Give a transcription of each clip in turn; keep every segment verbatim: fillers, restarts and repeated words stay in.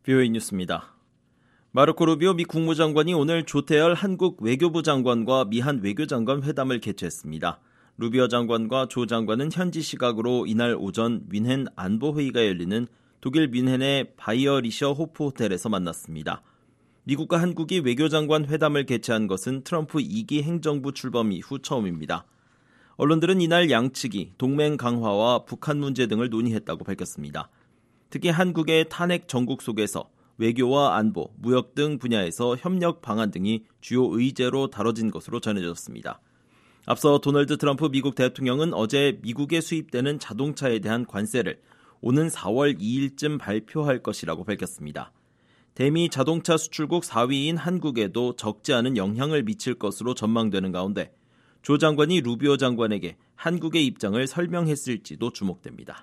비오에이 뉴스입니다. 마르코 루비오 미 국무장관이 오늘 조태열 한국 외교부 장관과 미한 외교장관 회담을 개최했습니다. 루비오 장관과 조 장관은 현지 시각으로 이날 오전 뮌헨 안보회의가 열리는 독일 뮌헨의 바이어리셔 호프 호텔에서 만났습니다. 미국과 한국이 외교장관 회담을 개최한 것은 트럼프 이 기 행정부 출범 이후 처음입니다. 언론들은 이날 양측이 동맹 강화와 북한 문제 등을 논의했다고 밝혔습니다. 특히 한국의 탄핵 정국 속에서 외교와 안보, 무역 등 분야에서 협력 방안 등이 주요 의제로 다뤄진 것으로 전해졌습니다. 앞서 도널드 트럼프 미국 대통령은 어제 미국에 수입되는 자동차에 대한 관세를 오는 사월 이일쯤 발표할 것이라고 밝혔습니다. 대미 자동차 수출국 사 위인 한국에도 적지 않은 영향을 미칠 것으로 전망되는 가운데 조 장관이 루비오 장관에게 한국의 입장을 설명했을지도 주목됩니다.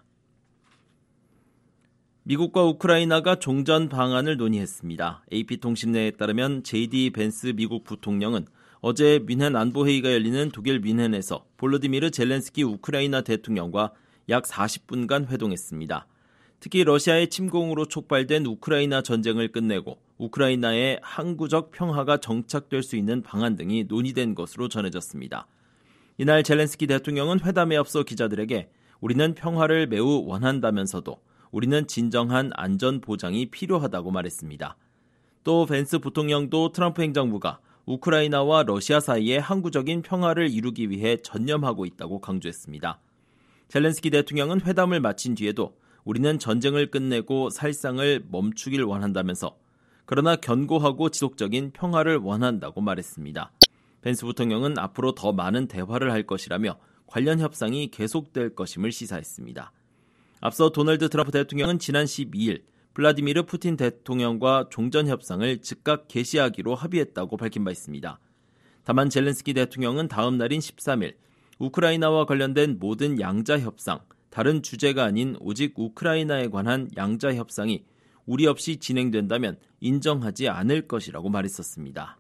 미국과 우크라이나가 종전 방안을 논의했습니다. 에이피통신에 따르면 제이디 벤스 미국 부통령은 어제 뮌헨 안보회의가 열리는 독일 뮌헨에서 볼로디미르 젤렌스키 우크라이나 대통령과 약 사십 분간 회동했습니다. 특히 러시아의 침공으로 촉발된 우크라이나 전쟁을 끝내고 우크라이나의 항구적 평화가 정착될 수 있는 방안 등이 논의된 것으로 전해졌습니다. 이날 젤렌스키 대통령은 회담에 앞서 기자들에게 우리는 평화를 매우 원한다면서도 우리는 진정한 안전 보장이 필요하다고 말했습니다. 또 벤스 부통령도 트럼프 행정부가 우크라이나와 러시아 사이의 항구적인 평화를 이루기 위해 전념하고 있다고 강조했습니다. 젤렌스키 대통령은 회담을 마친 뒤에도 우리는 전쟁을 끝내고 살상을 멈추길 원한다면서 그러나 견고하고 지속적인 평화를 원한다고 말했습니다. 벤스 부통령은 앞으로 더 많은 대화를 할 것이라며 관련 협상이 계속될 것임을 시사했습니다. 앞서 도널드 트럼프 대통령은 지난 십이일 블라디미르 푸틴 대통령과 종전 협상을 즉각 개시하기로 합의했다고 밝힌 바 있습니다. 다만 젤렌스키 대통령은 다음 날인 십삼일 우크라이나와 관련된 모든 양자 협상, 다른 주제가 아닌 오직 우크라이나에 관한 양자 협상이 우리 없이 진행된다면 인정하지 않을 것이라고 말했었습니다.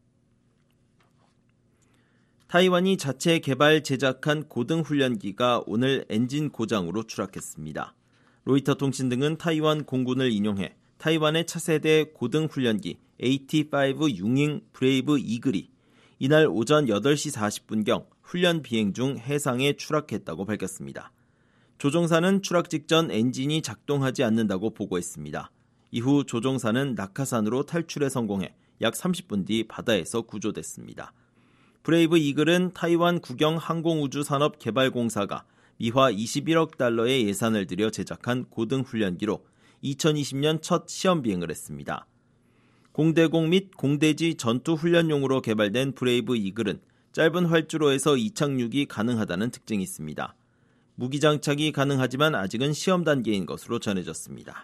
타이완이 자체 개발 제작한 고등훈련기가 오늘 엔진 고장으로 추락했습니다. 로이터 통신 등은 타이완 공군을 인용해 타이완의 차세대 고등훈련기 에이티 파이브 융잉 브레이브 이글이 이날 오전 여덟 시 사십 분경 훈련 비행 중 해상에 추락했다고 밝혔습니다. 조종사는 추락 직전 엔진이 작동하지 않는다고 보고했습니다. 이후 조종사는 낙하산으로 탈출에 성공해 약 삼십 분 뒤 바다에서 구조됐습니다. 브레이브 이글은 타이완 국영항공우주산업개발공사가 미화 이십일억 달러의 예산을 들여 제작한 고등훈련기로 이천이십년 첫 시험 비행을 했습니다. 공대공 및 공대지 전투훈련용으로 개발된 브레이브 이글은 짧은 활주로에서 이착륙이 가능하다는 특징이 있습니다. 무기 장착이 가능하지만 아직은 시험 단계인 것으로 전해졌습니다.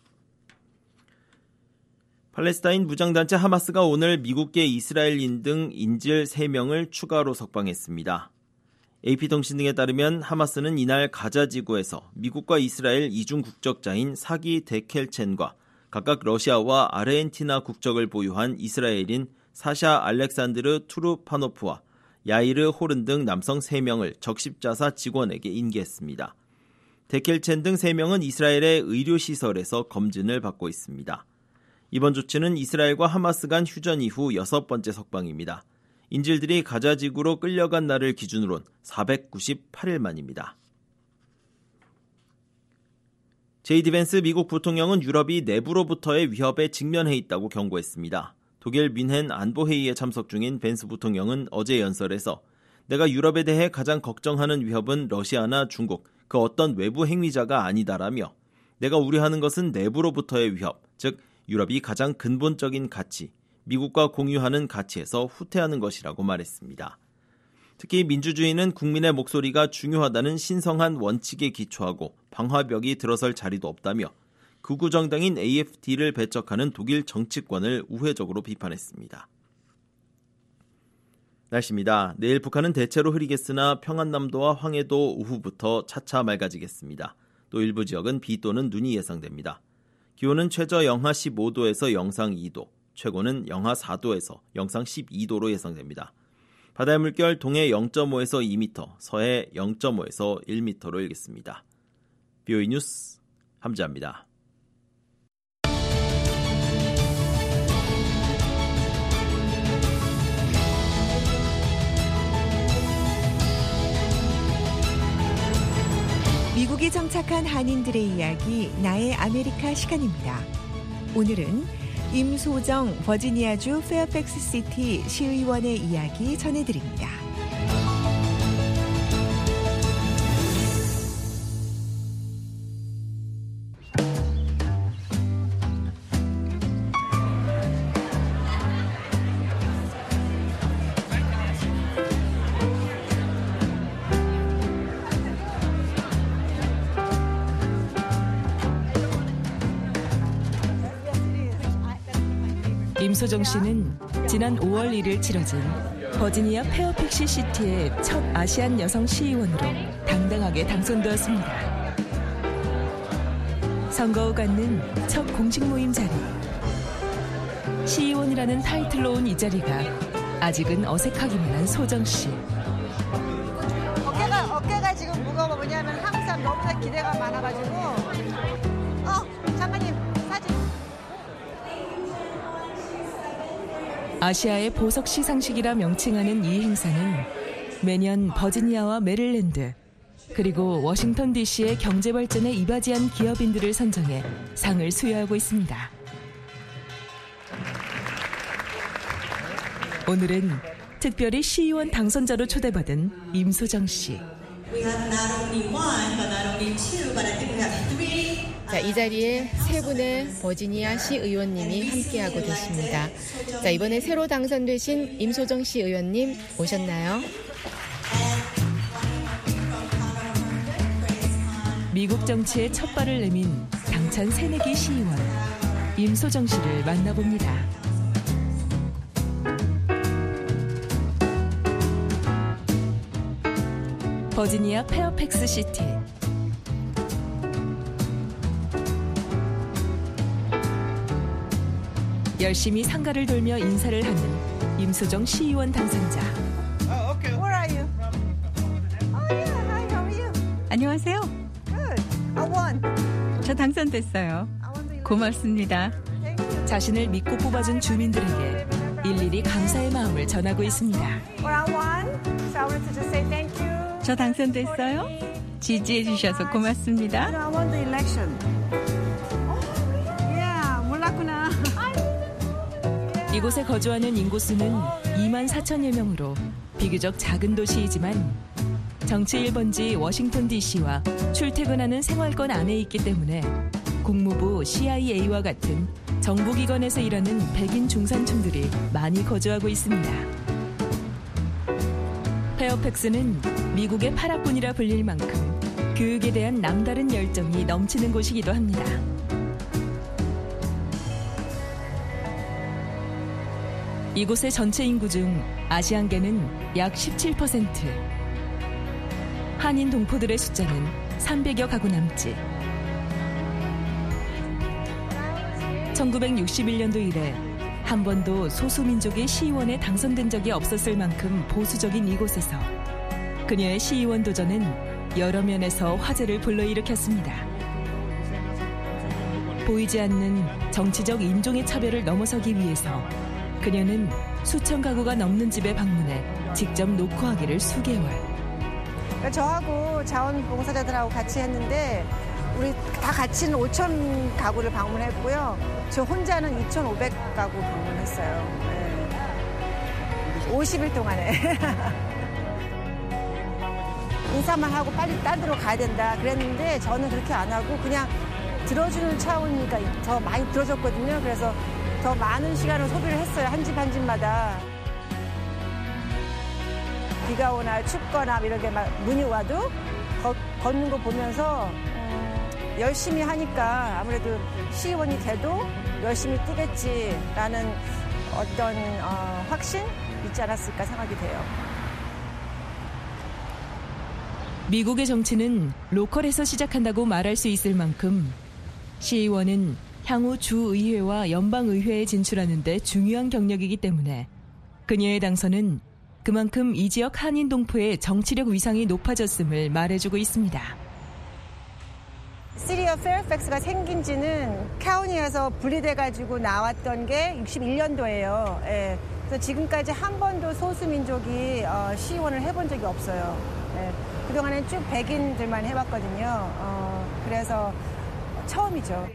팔레스타인 무장단체 하마스가 오늘 미국계 이스라엘인 등 인질 세 명을 추가로 석방했습니다. 에이피통신 등에 따르면 하마스는 이날 가자 지구에서 미국과 이스라엘 이중 국적자인 사기 데켈첸과 각각 러시아와 아르헨티나 국적을 보유한 이스라엘인 사샤 알렉산드르 투르파노프와 야이르 호른 등 남성 세 명을 적십자사 직원에게 인계했습니다. 데켈첸 등 세 명은 이스라엘의 의료시설에서 검진을 받고 있습니다. 이번 조치는 이스라엘과 하마스 간 휴전 이후 여섯 번째 석방입니다. 인질들이 가자 지구로 끌려간 날을 기준으론 사백구십팔 일 만입니다. 제이디 벤스 미국 부통령은 유럽이 내부로부터의 위협에 직면해 있다고 경고했습니다. 독일 뮌헨 안보회의에 참석 중인 벤스 부통령은 어제 연설에서 내가 유럽에 대해 가장 걱정하는 위협은 러시아나 중국, 그 어떤 외부 행위자가 아니다라며 내가 우려하는 것은 내부로부터의 위협, 즉 유럽이 가장 근본적인 가치, 미국과 공유하는 가치에서 후퇴하는 것이라고 말했습니다. 특히 민주주의는 국민의 목소리가 중요하다는 신성한 원칙에 기초하고 방화벽이 들어설 자리도 없다며 극우 정당인 에이에프디를 배척하는 독일 정치권을 우회적으로 비판했습니다. 날씨입니다. 내일 북한은 대체로 흐리겠으나 평안남도와 황해도 오후부터 차차 맑아지겠습니다. 또 일부 지역은 비 또는 눈이 예상됩니다. 기온은 최저 영하 십오 도에서 영상 이 도, 최고는 영하 사 도에서 영상 십이 도로 예상됩니다. 바다의 물결 동해 영 점 오에서 이 미터, 서해 영 점 오에서 일 미터로 일겠습니다. 비오에이 뉴스 함지아입니다. 미국에 정착한 한인들의 이야기, 나의 아메리카 시간입니다. 오늘은 임소정 버지니아주 페어팩스 시티 시의원의 이야기 전해드립니다. 임소정 씨는 지난 오월 일일 치러진 버지니아 페어팩스 시티의 첫 아시안 여성 시의원으로 당당하게 당선되었습니다. 선거 후 갖는 첫 공식 모임 자리. 시의원이라는 타이틀로 온 이 자리가 아직은 어색하기만 한 소정 씨. 어깨가, 어깨가 지금 무거워. 뭐냐면 항상 너무나 기대가 많아가지고. 어, 장관님 사진. 아시아의 보석 시상식이라 명칭하는 이 행사는 매년 버지니아와 메릴랜드 그리고 워싱턴 디씨의 경제 발전에 이바지한 기업인들을 선정해 상을 수여하고 있습니다. 오늘은 특별히 시의원 당선자로 초대받은 임소정 씨. 자, 이 자리에 세 분의 버지니아 시의원님이 함께하고 계십니다. 자, 이번에 새로 당선되신 임소정 시의원님 오셨나요? 미국 정치에 첫 발을 내민 당찬 새내기 시의원 임소정 씨를 만나봅니다. 버지니아 페어팩스 시티. 열심히 상가를 돌며 인사를 하는 임소정 시의원 당선자. Where are you? Oh yeah, hi, how are you? 안녕하세요. Good. I won. 저 당선됐어요. I won the 고맙습니다. Thank you. 자신을 믿고 뽑아준 주민들에게 일일이 감사의 마음을 전하고 있습니다. Well, I won. So I wanted to just say thank you. 저 당선됐어요. 지지해 주셔서 고맙습니다. I won the election. Yeah, 몰랐구나. 이곳에 거주하는 인구수는 이만 사천여 명으로 비교적 작은 도시이지만 정치 일 번지 워싱턴 디씨와 출퇴근하는 생활권 안에 있기 때문에 국무부 씨아이에이와 같은 정부기관에서 일하는 백인 중산층들이 많이 거주하고 있습니다. 페어팩스는 미국의 파라군이라 불릴 만큼 교육에 대한 남다른 열정이 넘치는 곳이기도 합니다. 이곳의 전체 인구 중 아시안계는 약 십칠 퍼센트, 한인 동포들의 숫자는 삼백여 가구 남짓. 천구백육십일 년도 이래 한 번도 소수민족의 시의원에 당선된 적이 없었을 만큼 보수적인 이곳에서 그녀의 시의원 도전은 여러 면에서 화제를 불러일으켰습니다. 보이지 않는 정치적 인종의 차별을 넘어서기 위해서 그녀는 수천 가구가 넘는 집에 방문해 직접 녹화하기를 수개월. 그러니까 저하고 자원봉사자들하고 같이 했는데 우리 다 같이는 오천 가구를 방문했고요. 저 혼자는 이천오백 가구 방문했어요. 네. 오십 일 동안에. 인사만 하고 빨리 딴 데로 가야 된다 그랬는데 저는 그렇게 안 하고 그냥 들어주는 차원이니까 더 많이 들어줬거든요. 그래서 더 많은 시간을 소비를 했어요. 한 집 한 집마다. 비가 오나 춥거나 이렇게 막 눈이 와도 거, 걷는 거 보면서 음, 열심히 하니까 아무래도 시의원이 돼도 열심히 뛰겠지라는 어떤 어, 확신 있지 않았을까 생각이 돼요. 미국의 정치는 로컬에서 시작한다고 말할 수 있을 만큼 시의원은 향후 주의회와 연방의회에 진출하는 데 중요한 경력이기 때문에 그녀의 당선은 그만큼 이 지역 한인 동포의 정치력 위상이 높아졌음을 말해주고 있습니다. 시티 오브 페어팩스가 생긴 지는 카운티에서 분리돼가지고 나왔던 게 육십일 년도예요. 예. 그래서 지금까지 한 번도 소수민족이 어, 시의원을 해본 적이 없어요. 예. 그동안엔 쭉 백인들만 해왔거든요. 어, 그래서 처음이죠.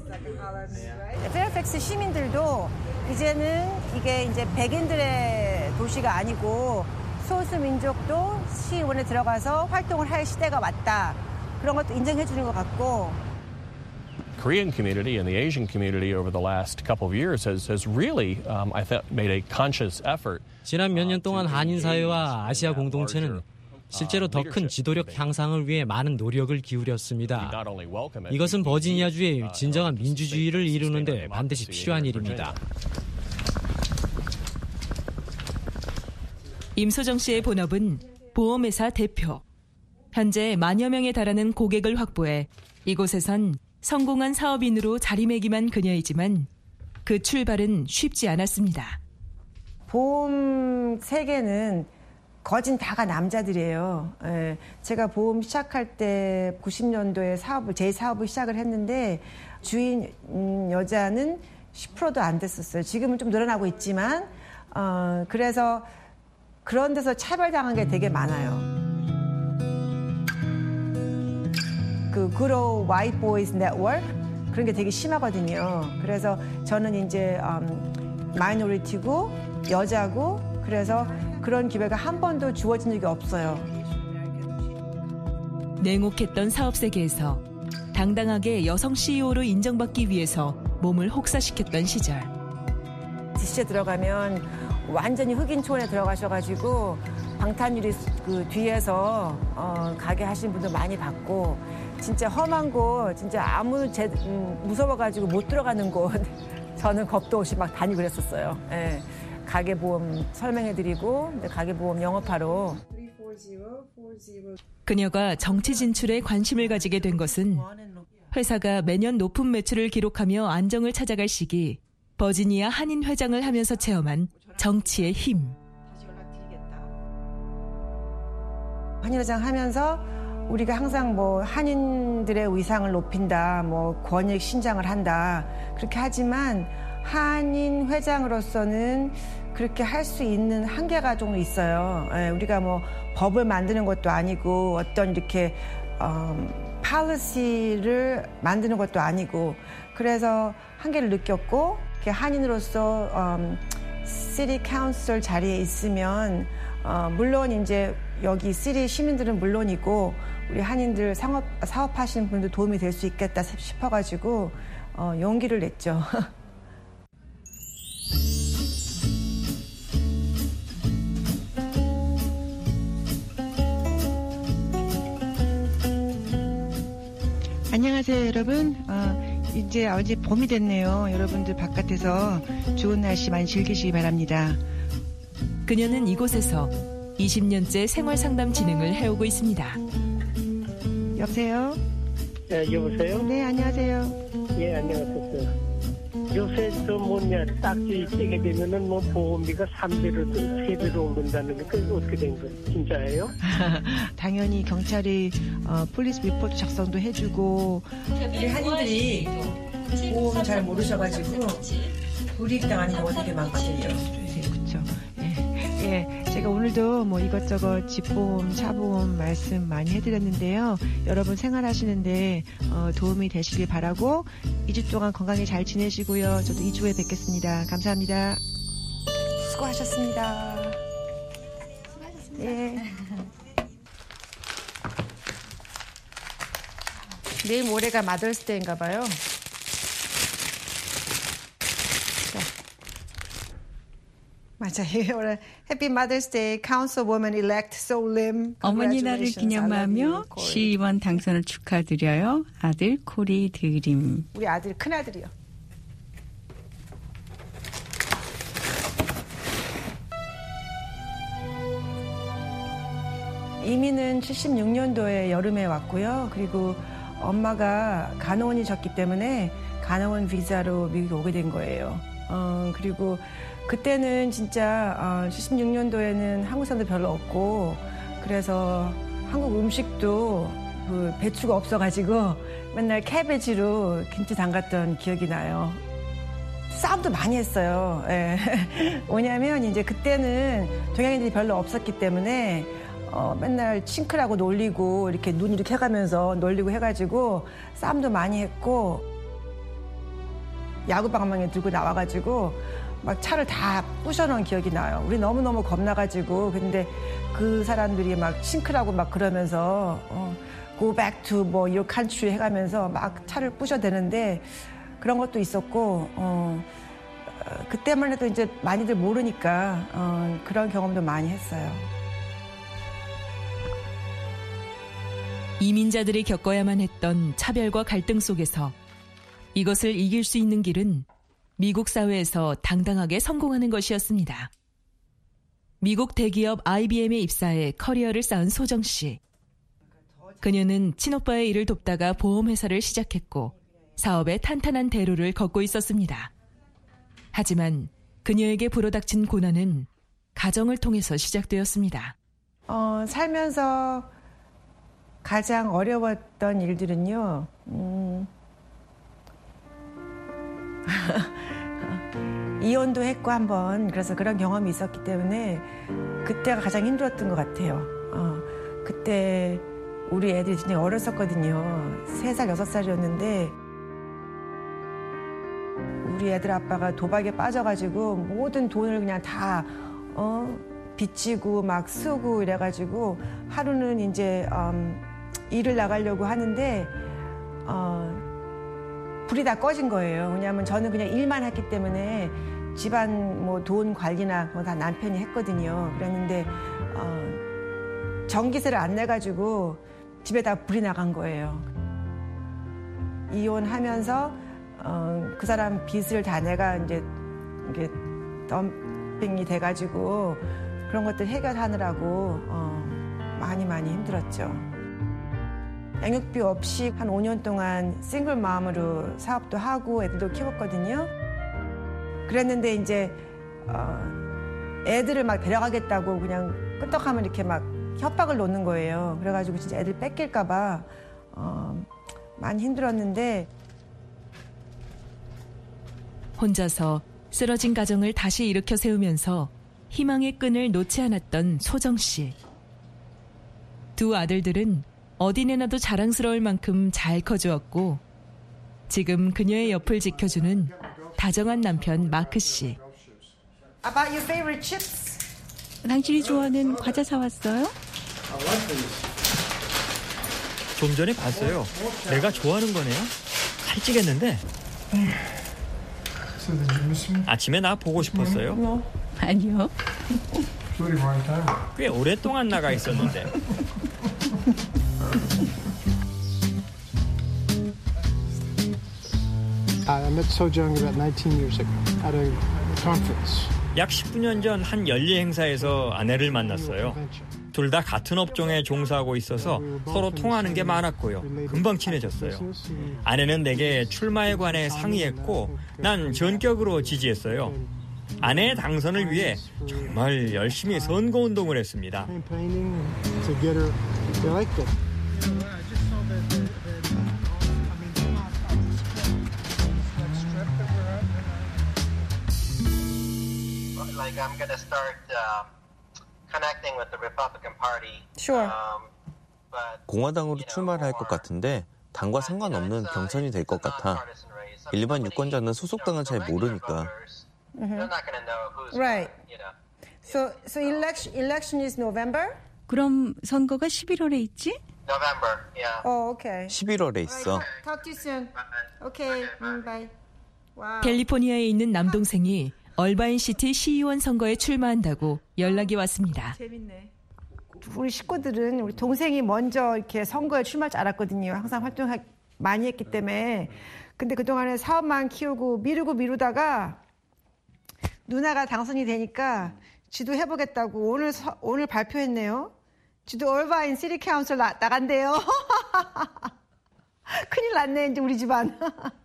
페어팩스 시민들도 이제는 이게 이제 백인들의 도시가 아니고 소수 민족도 시의원에 들어가서 활동을 할 시대가 왔다. 그런 것도 인정해 주는 것 같고. Korean community and the Asian community over the last couple of years has has really, um, I thought, made a conscious effort. 지난 몇 년 동안 한인 사회와 아시아 공동체는 실제로 더 큰 지도력 향상을 위해 많은 노력을 기울였습니다. 이것은 버지니아주의 진정한 민주주의를 이루는 데 반드시 필요한 일입니다. 임소정 씨의 본업은 보험회사 대표. 현재 만여 명에 달하는 고객을 확보해 이곳에선 성공한 사업인으로 자리매김한 그녀이지만 그 출발은 쉽지 않았습니다. 보험 세계는 거진 다가 남자들이에요. 예, 제가 보험 시작할 때 구십 년도에 사업을, 제 사업을 시작을 했는데 주인 음, 여자는 십 퍼센트도 안 됐었어요. 지금은 좀 늘어나고 있지만 어, 그래서 그런 데서 차별당한 게 되게 많아요. 그 Good White Boys Network 그런 게 되게 심하거든요. 그래서 저는 이제 음, 마이너리티고 여자고 그래서 그런 기회가 한 번도 주어진 적이 없어요. 냉혹했던 사업 세계에서 당당하게 여성 씨이오로 인정받기 위해서 몸을 혹사시켰던 시절. 디씨에 들어가면 완전히 흑인 촌에 들어가셔가지고 방탄유리 그 뒤에서 어, 가게 하시는 분들 많이 봤고 진짜 험한 곳, 진짜 아무 제, 음, 무서워가지고 못 들어가는 곳 저는 겁도 없이 막 다니고 그랬었어요. 예. 가계보험 설명해드리고 가계보험 영업하러. 그녀가 정치 진출에 관심을 가지게 된 것은 회사가 매년 높은 매출을 기록하며 안정을 찾아갈 시기 버지니아 한인 회장을 하면서 체험한 정치의 힘. 한인 회장 하면서 우리가 항상 뭐 한인들의 위상을 높인다, 뭐 권익 신장을 한다 그렇게 하지만 한인 회장으로서는 그렇게 할 수 있는 한계가 좀 있어요. 예, 우리가 뭐 법을 만드는 것도 아니고 어떤 이렇게 음, 팔리시를 만드는 것도 아니고 그래서 한계를 느꼈고 한인으로서 음, 시티 카운슬 자리에 있으면 어, 물론 이제 여기 시티 시민들은 물론이고 우리 한인들 상업, 사업하시는 분들 도움이 될 수 있겠다 싶어가지고 어, 용기를 냈죠. 안녕하세요, 여러분. 어, 이제 어제 봄이 됐네요. 여러분들 바깥에서 좋은 날씨 많이 즐기시기 바랍니다. 그녀는 이곳에서 이십 년째 생활상담 진행을 해오고 있습니다. 여보세요? 네, 여보세요? 네, 안녕하세요. 예, 안녕하세요. 요새 저 뭐냐 딱지 떼게 되면은 뭐 보험비가 삼 배로 세 배로 오른다는 게 그게 어떻게 된 거예요? 진짜예요? 당연히 경찰이 어, 폴리스 리포트 작성도 해주고 우리 한인들이 보험 잘 모르셔가지고 불이익당하는 경우가 되게 많거든요. 그렇죠. 예, 예, 제가 오늘도 뭐 이것저것 집보험, 차보험 말씀 많이 해드렸는데요. 여러분 생활하시는데 어, 도움이 되시길 바라고 이 주 동안 건강히 잘 지내시고요. 저도 이 주에 뵙겠습니다. 감사합니다. 수고하셨습니다. 예. 내일 모레가 마더스데이인가 봐요. 맞아요. 해피 마더스데이 카운슬woman elect Sol Lim. 어머니 날을 기념하며 시의원 당선을 축하드려요. 아들 코리 드림. 우리 아들 큰아들이요. 이민은 칠십육 년도에 여름에 왔고요. 그리고 엄마가 간호원이셨기 때문에 간호원 비자로 미국에 오게 된 거예요. 어, 그리고 그때는 진짜 어, 칠십육 년도에는 한국 사람도 별로 없고 그래서 한국 음식도 그 배추가 없어가지고 맨날 캐베지로 김치 담갔던 기억이 나요. 싸움도 많이 했어요. 예. 뭐냐면 이제 그때는 동양인들이 별로 없었기 때문에 어, 맨날 싱크라고 놀리고 이렇게 눈 이렇게 해가면서 놀리고 해가지고 싸움도 많이 했고 야구방망이 들고 나와가지고 막 차를 다 부셔놓은 기억이 나요. 우리 너무너무 겁나가지고 근데 그 사람들이 막 싱크라고 막 그러면서 어, go back to 뭐 your country 해가면서 막 차를 부셔대는데 그런 것도 있었고 어, 그때만 해도 이제 많이들 모르니까 어, 그런 경험도 많이 했어요. 이민자들이 겪어야만 했던 차별과 갈등 속에서 이것을 이길 수 있는 길은 미국 사회에서 당당하게 성공하는 것이었습니다. 미국 대기업 아이비엠에 입사해 커리어를 쌓은 소정 씨. 그녀는 친오빠의 일을 돕다가 보험회사를 시작했고 사업에 탄탄한 대로를 걷고 있었습니다. 하지만 그녀에게 불어닥친 고난은 가정을 통해서 시작되었습니다. 어, 살면서 가장 어려웠던 일들은요. 음, 이혼도 했고 한번 그래서 그런 경험이 있었기 때문에 그때가 가장 힘들었던 것 같아요. 어, 그때 우리 애들이 진짜 어렸었거든요. 세 살, 여섯 살이었는데 우리 애들 아빠가 도박에 빠져가지고 모든 돈을 그냥 다 어, 빚지고 막 쓰고 이래가지고 하루는 이제 음, 일을 나가려고 하는데 어, 불이 다 꺼진 거예요. 왜냐하면 저는 그냥 일만 했기 때문에 집안 뭐 돈 관리나 뭐 다 남편이 했거든요. 그랬는데 어, 전기세를 안 내가지고 집에 다 불이 나간 거예요. 이혼하면서 어, 그 사람 빚을 다 내가 이제 이게 덤핑이 돼가지고 그런 것들 해결하느라고 어, 많이 많이 힘들었죠. 양육비 없이 한 오 년 동안 싱글 맘으로 사업도 하고 애들도 키웠거든요. 그랬는데 이제 어, 애들을 막 데려가겠다고 그냥 끄떡하면 이렇게 막 협박을 놓는 거예요. 그래가지고 진짜 애들 뺏길까 봐 어, 많이 힘들었는데 혼자서 쓰러진 가정을 다시 일으켜 세우면서 희망의 끈을 놓지 않았던 소정 씨. 두 아들들은 어디 내놔도 자랑스러울 만큼 잘 커주었고 지금 그녀의 옆을 지켜주는 다정한 남편 마크 씨. About your favorite chips? 당신이 좋아하는 과자 사왔어요? 좀 전에 봤어요. 내가 좋아하는 거네요. 살찌겠는데. 아침에 나 보고 싶었어요? 아니요. 꽤 오랫동안 나가 있었는데. I met Sojung about nineteen years ago at a conference. 약 십구 년 전 한 연례 행사에서 아내를 만났어요. 둘 다 같은 업종에 종사하고 있어서 서로 통하는 게 많았고요. 금방 친해졌어요. 아내는 내게 출마에 관해 상의했고 난 전격으로 지지했어요. 아내의 당선을 위해 정말 열심히 선거운동을 했습니다. Like I'm going to start uh, connecting with the Republican Party. Sure. Um, but, 공화당으로 출마를 할 것 같은데 당과 상관없는 경선이 될 것 같아. 일반 유권자는 소속당은 잘 모르니까. Mm-hmm. Right. So, so election election is November? 그럼 선거가 십일월에 있지? November. Yeah. Oh, okay. 십일월에 있어. Talk to you soon. Okay. Mm, bye. Wow. 캘리포니아에 있는 남동생이 얼바인시티 시의원 선거에 출마한다고 연락이 왔습니다. 재밌네. 우리 식구들은 우리 동생이 먼저 이렇게 선거에 출마할 줄 알았거든요. 항상 활동 많이 했기 때문에. 근데 그동안에 사업만 키우고 미루고 미루다가 누나가 당선이 되니까 지도 해보겠다고 오늘 서, 오늘 발표했네요. 지도 얼바인 시티 카운슬 나, 나간대요. 큰일 났네 이제 우리 집안.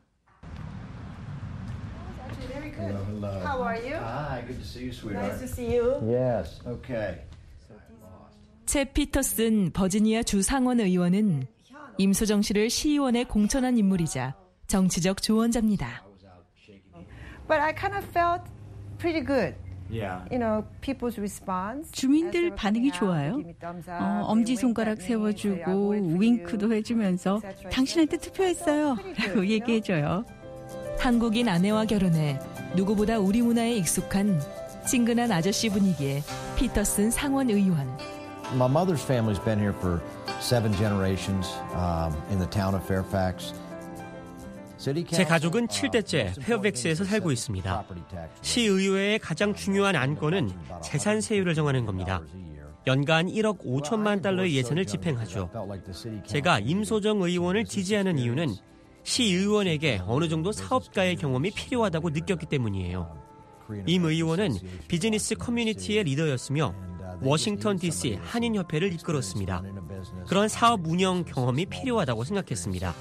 Hello, hello. How are you? Hi, good to see you, sweetheart. Nice to see you. Yes, okay. 채 피터슨 버지니아 주 상원 의원은 임소정 씨를 시의원에 공천한 인물이자 정치적 조언자입니다. But I kind of felt pretty good. 주민들 반응이 좋아요. 어, 엄지손가락 세워주고 윙크도 해주면서 당신한테 투표했어요 라고 얘기해줘요. 한국인 아내와 결혼해 누구보다 우리 문화에 익숙한 친근한 아저씨 분위기에 피터슨 상원 의원. My mother's family's been here for seven generations um, in the town of Fairfax. 제 가족은 칠 대째 페어팩스에서 살고 있습니다. 시의회의 가장 중요한 안건은 재산세율을 정하는 겁니다. 연간 일억 오천만 달러의 예산을 집행하죠. 제가 임소정 의원을 지지하는 이유는 시의원에게 어느 정도 사업가의 경험이 필요하다고 느꼈기 때문이에요. 임 의원은 비즈니스 커뮤니티의 리더였으며 워싱턴 디씨 한인협회를 이끌었습니다. 그런 사업 운영 경험이 필요하다고 생각했습니다.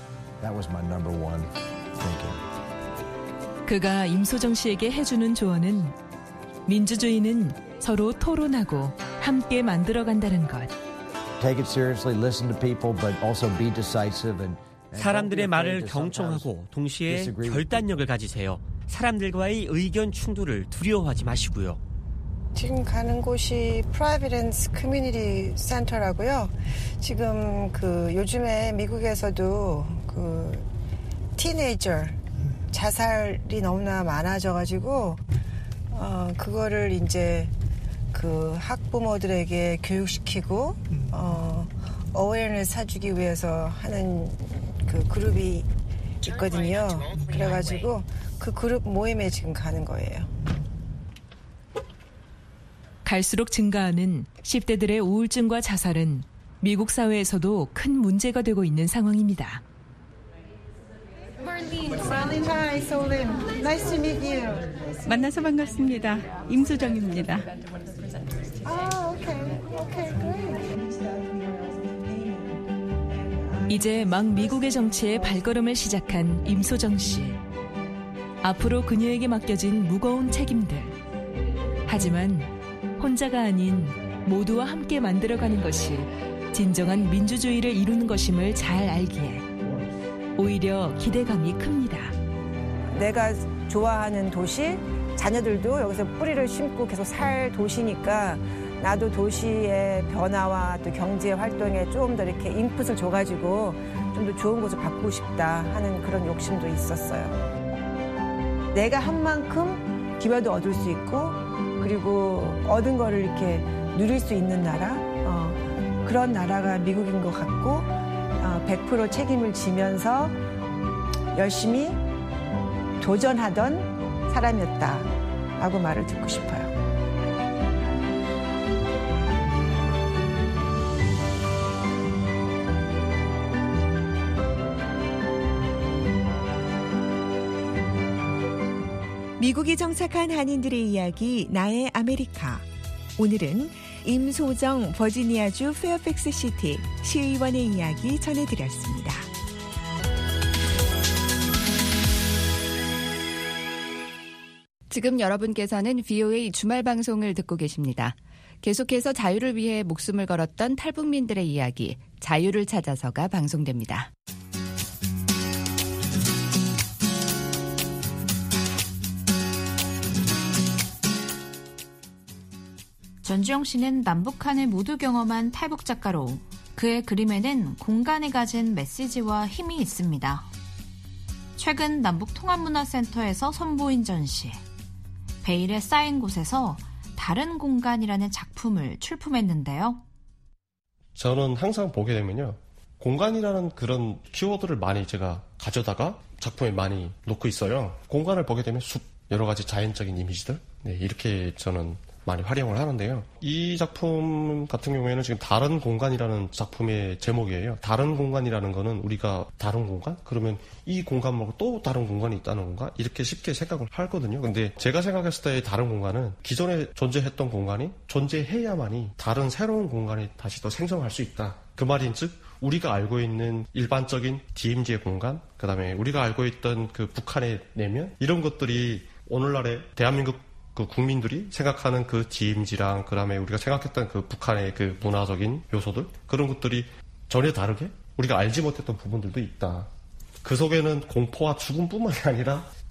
그가 임소정 씨에게 해주는 조언은 민주주의는 서로 토론하고 함께 만들어간다는 것. Take it seriously, listen to people, but also be decisive and 사람들의 말을 경청하고 동시에 결단력을 가지세요. 사람들과의 의견 충돌을 두려워하지 마시고요. 지금 가는 곳이 Providence Community Center라고요. 지금 그 요즘에 미국에서도 그 티네이저 자살이 너무나 많아져가지고 어 그거를 이제 그 학부모들에게 교육시키고 어 어웨어네스 사주기 위해서 하는 그 그룹이 있거든요. 그래가지고 그 그룹 모임에 지금 가는 거예요. 갈수록 증가하는 십 대들의 우울증과 자살은 미국 사회에서도 큰 문제가 되고 있는 상황입니다. Hi, Solim. Nice to meet you. 만나서 반갑습니다. 임소정입니다. Ah, okay. Okay, great. 이제 막 미국의 정치에 발걸음을 시작한 임소정 씨. 앞으로 그녀에게 맡겨진 무거운 책임들. 하지만 혼자가 아닌 모두와 함께 만들어가는 것이 진정한 민주주의를 이루는 것임을 잘 알기에 오히려 기대감이 큽니다. 내가 좋아하는 도시, 자녀들도 여기서 뿌리를 심고 계속 살 도시니까 나도 도시의 변화와 또 경제 활동에 좀 더 이렇게 인풋을 줘가지고 좀 더 좋은 곳을 바꾸고 싶다 하는 그런 욕심도 있었어요. 내가 한 만큼 기회도 얻을 수 있고 그리고 얻은 거를 이렇게 누릴 수 있는 나라 어, 그런 나라가 미국인 것 같고 어, 백 퍼센트 책임을 지면서 열심히 도전하던 사람이었다라고 말을 듣고 싶어요. 미국에 정착한 한인들의 이야기 나의 아메리카. 오늘은 임소정 버지니아주 페어팩스 시티 시의원의 이야기 전해드렸습니다. 지금 여러분께서는 브이오에이 주말 방송을 듣고 계십니다. 계속해서 자유를 위해 목숨을 걸었던 탈북민들의 이야기, 자유를 찾아서가 방송됩니다. 전주영 씨는 남북한을 모두 경험한 탈북 작가로 그의 그림에는 공간이 가진 메시지와 힘이 있습니다. 최근 남북통합문화센터에서 선보인 전시, 베일에 쌓인 곳에서 다른 공간이라는 작품을 출품했는데요. 저는 항상 보게 되면요, 공간이라는 그런 키워드를 많이 제가 가져다가 작품에 많이 놓고 있어요. 공간을 보게 되면 숲, 여러 가지 자연적인 이미지들, 네, 이렇게 저는 많이 활용을 하는데요. 이 작품 같은 경우에는 지금 다른 공간이라는 작품의 제목이에요. 다른 공간이라는 거는 우리가 다른 공간? 그러면 이 공간 말고 또 다른 공간이 있다는 건가? 이렇게 쉽게 생각을 하거든요. 근데 제가 생각했을 때 다른 공간은 기존에 존재했던 공간이 존재해야만이 다른 새로운 공간이 다시 또 생성할 수 있다. 그 말인즉 우리가 알고 있는 일반적인 디엠지의 공간, 그 다음에 우리가 알고 있던 그 북한의 내면, 이런 것들이 오늘날의 대한민국 그 국민들이 생각하는 그 디엠지랑 그 다음에 우리가 생각했던 그 북한의 그 문화적인 요소들, 그런 것들이 전혀 다르게 우리가 알지 못했던 부분들도 있다. 그 속에는 공포와 죽음뿐만이 아니라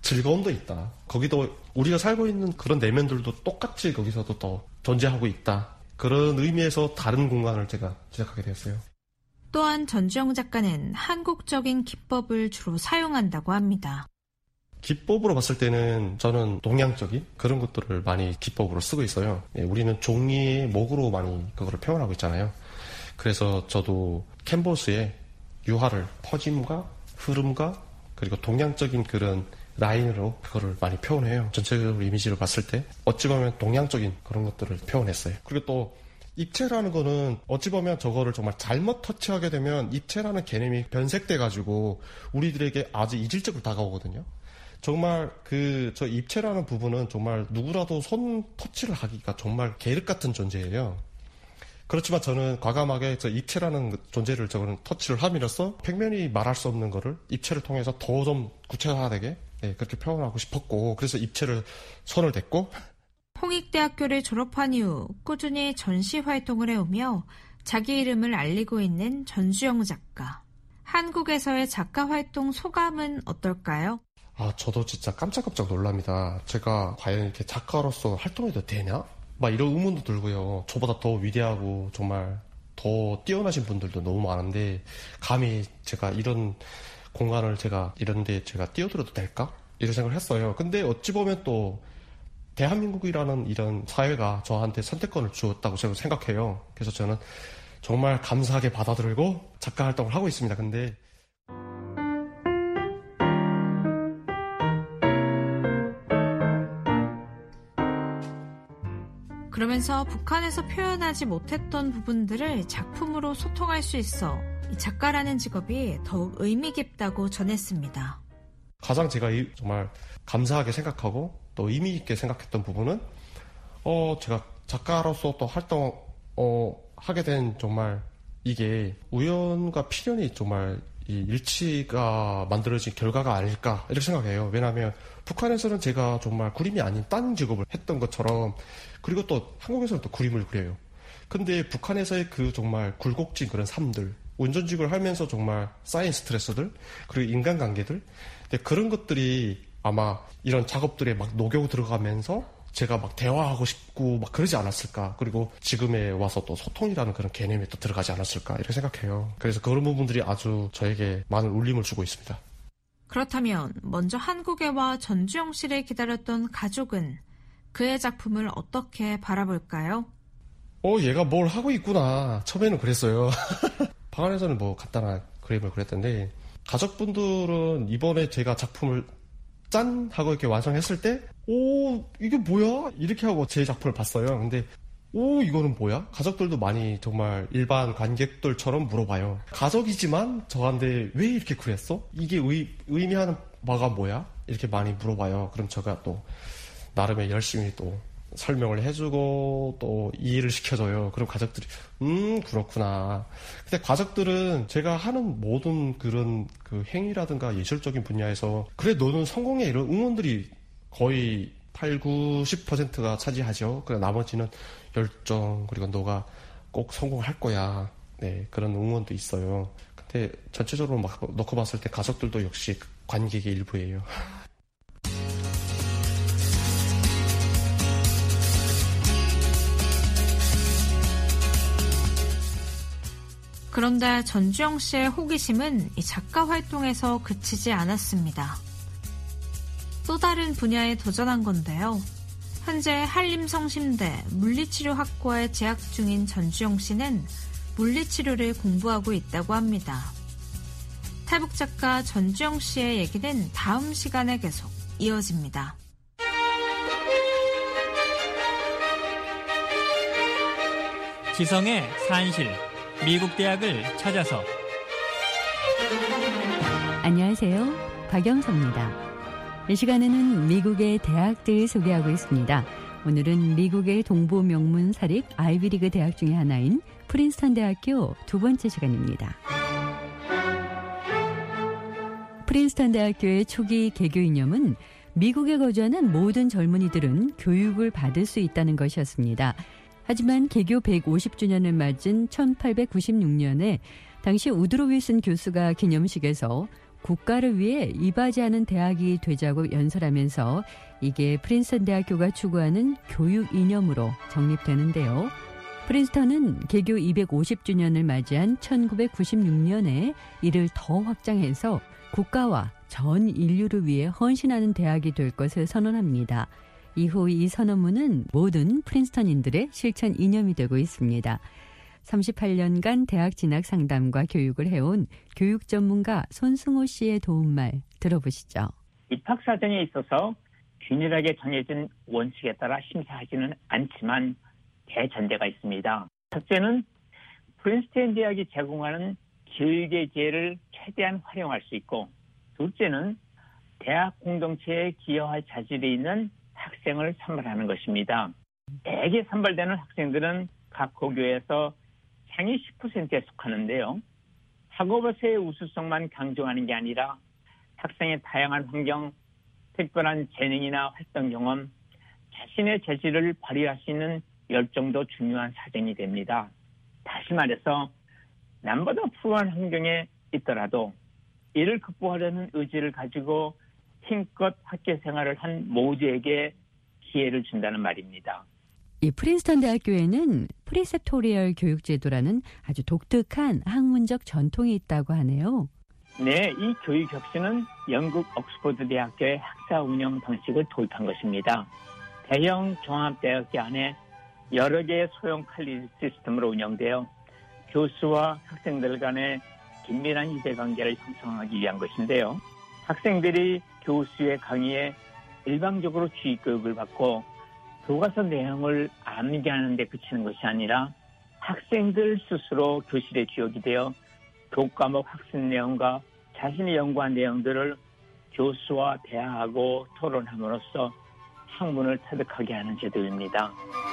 즐거움도 있다. 거기도 우리가 살고 있는 그런 내면들도 똑같이 거기서도 더 존재하고 있다. 그런 의미에서 다른 공간을 제가 시작하게 되었어요. 또한 전주영 작가는 한국적인 기법을 주로 사용한다고 합니다. 기법으로 봤을 때는 저는 동양적인 그런 것들을 많이 기법으로 쓰고 있어요. 예, 우리는 종이의 목으로 많이 그거를 표현하고 있잖아요. 그래서 저도 캔버스에 유화를 퍼짐과 흐름과 그리고 동양적인 그런 라인으로 그거를 많이 표현해요. 전체적으로 이미지를 봤을 때 어찌 보면 동양적인 그런 것들을 표현했어요. 그리고 또 입체라는 거는 어찌 보면 저거를 정말 잘못 터치하게 되면 입체라는 개념이 변색돼가지고 우리들에게 아주 이질적으로 다가오거든요. 정말 그 저 입체라는 부분은 정말 누구라도 손 터치를 하기가 정말 계륵 같은 존재예요. 그렇지만 저는 과감하게 저 입체라는 존재를 저는 터치를 함으로써 평면이 말할 수 없는 거를 입체를 통해서 더 좀 구체화되게 네, 그렇게 표현하고 싶었고 그래서 입체를 손을 댔고 홍익대학교를 졸업한 이후 꾸준히 전시 활동을 해오며 자기 이름을 알리고 있는 전주영 작가. 한국에서의 작가 활동 소감은 어떨까요? 아, 저도 진짜 깜짝깜짝 놀랍니다. 제가 과연 이렇게 작가로서 활동해도 되냐? 막 이런 의문도 들고요. 저보다 더 위대하고 정말 더 뛰어나신 분들도 너무 많은데 감히 제가 이런 공간을 제가 이런데 제가 뛰어들어도 될까? 이런 생각을 했어요. 근데 어찌 보면 또 대한민국이라는 이런 사회가 저한테 선택권을 주었다고 저는 생각해요. 그래서 저는 정말 감사하게 받아들이고 작가 활동을 하고 있습니다. 근데 그러면서 북한에서 표현하지 못했던 부분들을 작품으로 소통할 수 있어 이 작가라는 직업이 더욱 의미 깊다고 전했습니다. 가장 제가 정말 감사하게 생각하고 또 의미 있게 생각했던 부분은 어 제가 작가로서 또 활동 어 하게 된 정말 이게 우연과 필연이 정말 이 일치가 만들어진 결과가 아닐까 이렇게 생각해요. 왜냐하면 북한에서는 제가 정말 그림이 아닌 딴 직업을 했던 것처럼 그리고 또 한국에서는 또 그림을 그려요. 근데 북한에서의 그 정말 굴곡진 그런 삶들 운전직을 하면서 정말 쌓인 스트레스들 그리고 인간관계들 그런 것들이 아마 이런 작업들에 막 녹여 들어가면서 제가 막 대화하고 싶고 막 그러지 않았을까. 그리고 지금에 와서 또 소통이라는 그런 개념이 또 들어가지 않았을까 이렇게 생각해요. 그래서 그런 부분들이 아주 저에게 많은 울림을 주고 있습니다. 그렇다면 먼저 한국에 와 전주영 씨를 기다렸던 가족은 그의 작품을 어떻게 바라볼까요? 어, 얘가 뭘 하고 있구나. 처음에는 그랬어요. 방 안에서는 뭐 간단한 그림을 그렸던데 가족분들은 이번에 제가 작품을 짠! 하고 이렇게 완성했을 때 오, 이게 뭐야? 이렇게 하고 제 작품을 봤어요. 근데 오, 이거는 뭐야? 가족들도 많이 정말 일반 관객들처럼 물어봐요. 가족이지만 저한테 왜 이렇게 그랬어? 이게 의, 의미하는 바가 뭐야? 이렇게 많이 물어봐요. 그럼 제가 또 나름의 열심히 또 설명을 해주고 또 이해를 시켜줘요. 그럼 가족들이 음 그렇구나. 근데 가족들은 제가 하는 모든 그런 그 행위라든가 예술적인 분야에서 그래 너는 성공해 이런 응원들이 거의 팔, 구십 퍼센트가 차지하죠. 그리고 나머지는 열정 그리고 너가 꼭 성공할 거야. 네 그런 응원도 있어요. 근데 전체적으로 막 놓고 봤을 때 가족들도 역시 관객의 일부예요. 그런데 전주영 씨의 호기심은 이 작가 활동에서 그치지 않았습니다. 또 다른 분야에 도전한 건데요. 현재 한림성심대 물리치료학과에 재학 중인 전주영 씨는 물리치료를 공부하고 있다고 합니다. 탈북 작가 전주영 씨의 얘기는 다음 시간에 계속 이어집니다. 지성의 산실 미국 대학을 찾아서 안녕하세요. 박영서입니다. 이 시간에는 미국의 대학들 소개하고 있습니다. 오늘은 미국의 동부 명문 사립 아이비리그 대학 중에 하나인 프린스턴 대학교 두 번째 시간입니다. 프린스턴 대학교의 초기 개교 이념은 미국에 거주하는 모든 젊은이들은 교육을 받을 수 있다는 것이었습니다. 하지만 개교 백오십 주년을 맞은 천팔백구십육 년에 당시 우드로 윌슨 교수가 기념식에서 국가를 위해 이바지하는 대학이 되자고 연설하면서 이게 프린스턴 대학교가 추구하는 교육 이념으로 정립되는데요. 프린스턴은 개교 이백오십 주년을 맞이한 천구백구십육 년에 이를 더 확장해서 국가와 전 인류를 위해 헌신하는 대학이 될 것을 선언합니다. 이후 이 선언문은 모든 프린스턴인들의 실천 이념이 되고 있습니다. 삼십팔 년간 대학 진학 상담과 교육을 해온 교육 전문가 손승호 씨의 도움말 들어보시죠. 입학 사정에 있어서 균일하게 정해진 원칙에 따라 심사하지는 않지만 대전제가 있습니다. 첫째는 프린스턴 대학이 제공하는 교육의 기회를 최대한 활용할 수 있고, 둘째는 대학 공동체에 기여할 자질이 있는 학생을 선발하는 것입니다. 대개 선발되는 학생들은 각 고교에서 상위 십 퍼센트에 속하는데요. 학업에서의 우수성만 강조하는 게 아니라 학생의 다양한 환경, 특별한 재능이나 활동 경험, 자신의 재질을 발휘할 수 있는 열정도 중요한 사정이 됩니다. 다시 말해서 남보다 불우한 환경에 있더라도 이를 극복하려는 의지를 가지고 힘껏 학교 생활을 한 모두에게 기회를 준다는 말입니다. 이 프린스턴 대학교에는 프리셉토리얼 교육제도라는 아주 독특한 학문적 전통이 있다고 하네요. 네, 이 교육 혁신은 영국 옥스퍼드 대학교의 학사 운영 방식을 도입한 것입니다. 대형 종합대학교 안에 여러 개의 소형 컬리지 시스템으로 운영되어 교수와 학생들 간의 긴밀한 유대관계를 형성하기 위한 것인데요. 학생들이 교수의 강의에 일방적으로 주의교육을 받고 교과서 내용을 암기하는 데 그치는 것이 아니라 학생들 스스로 교실의 주역이 되어 교과목 학습 내용과 자신이 연구한 내용들을 교수와 대화하고 토론함으로써 학문을 터득하게 하는 제도입니다.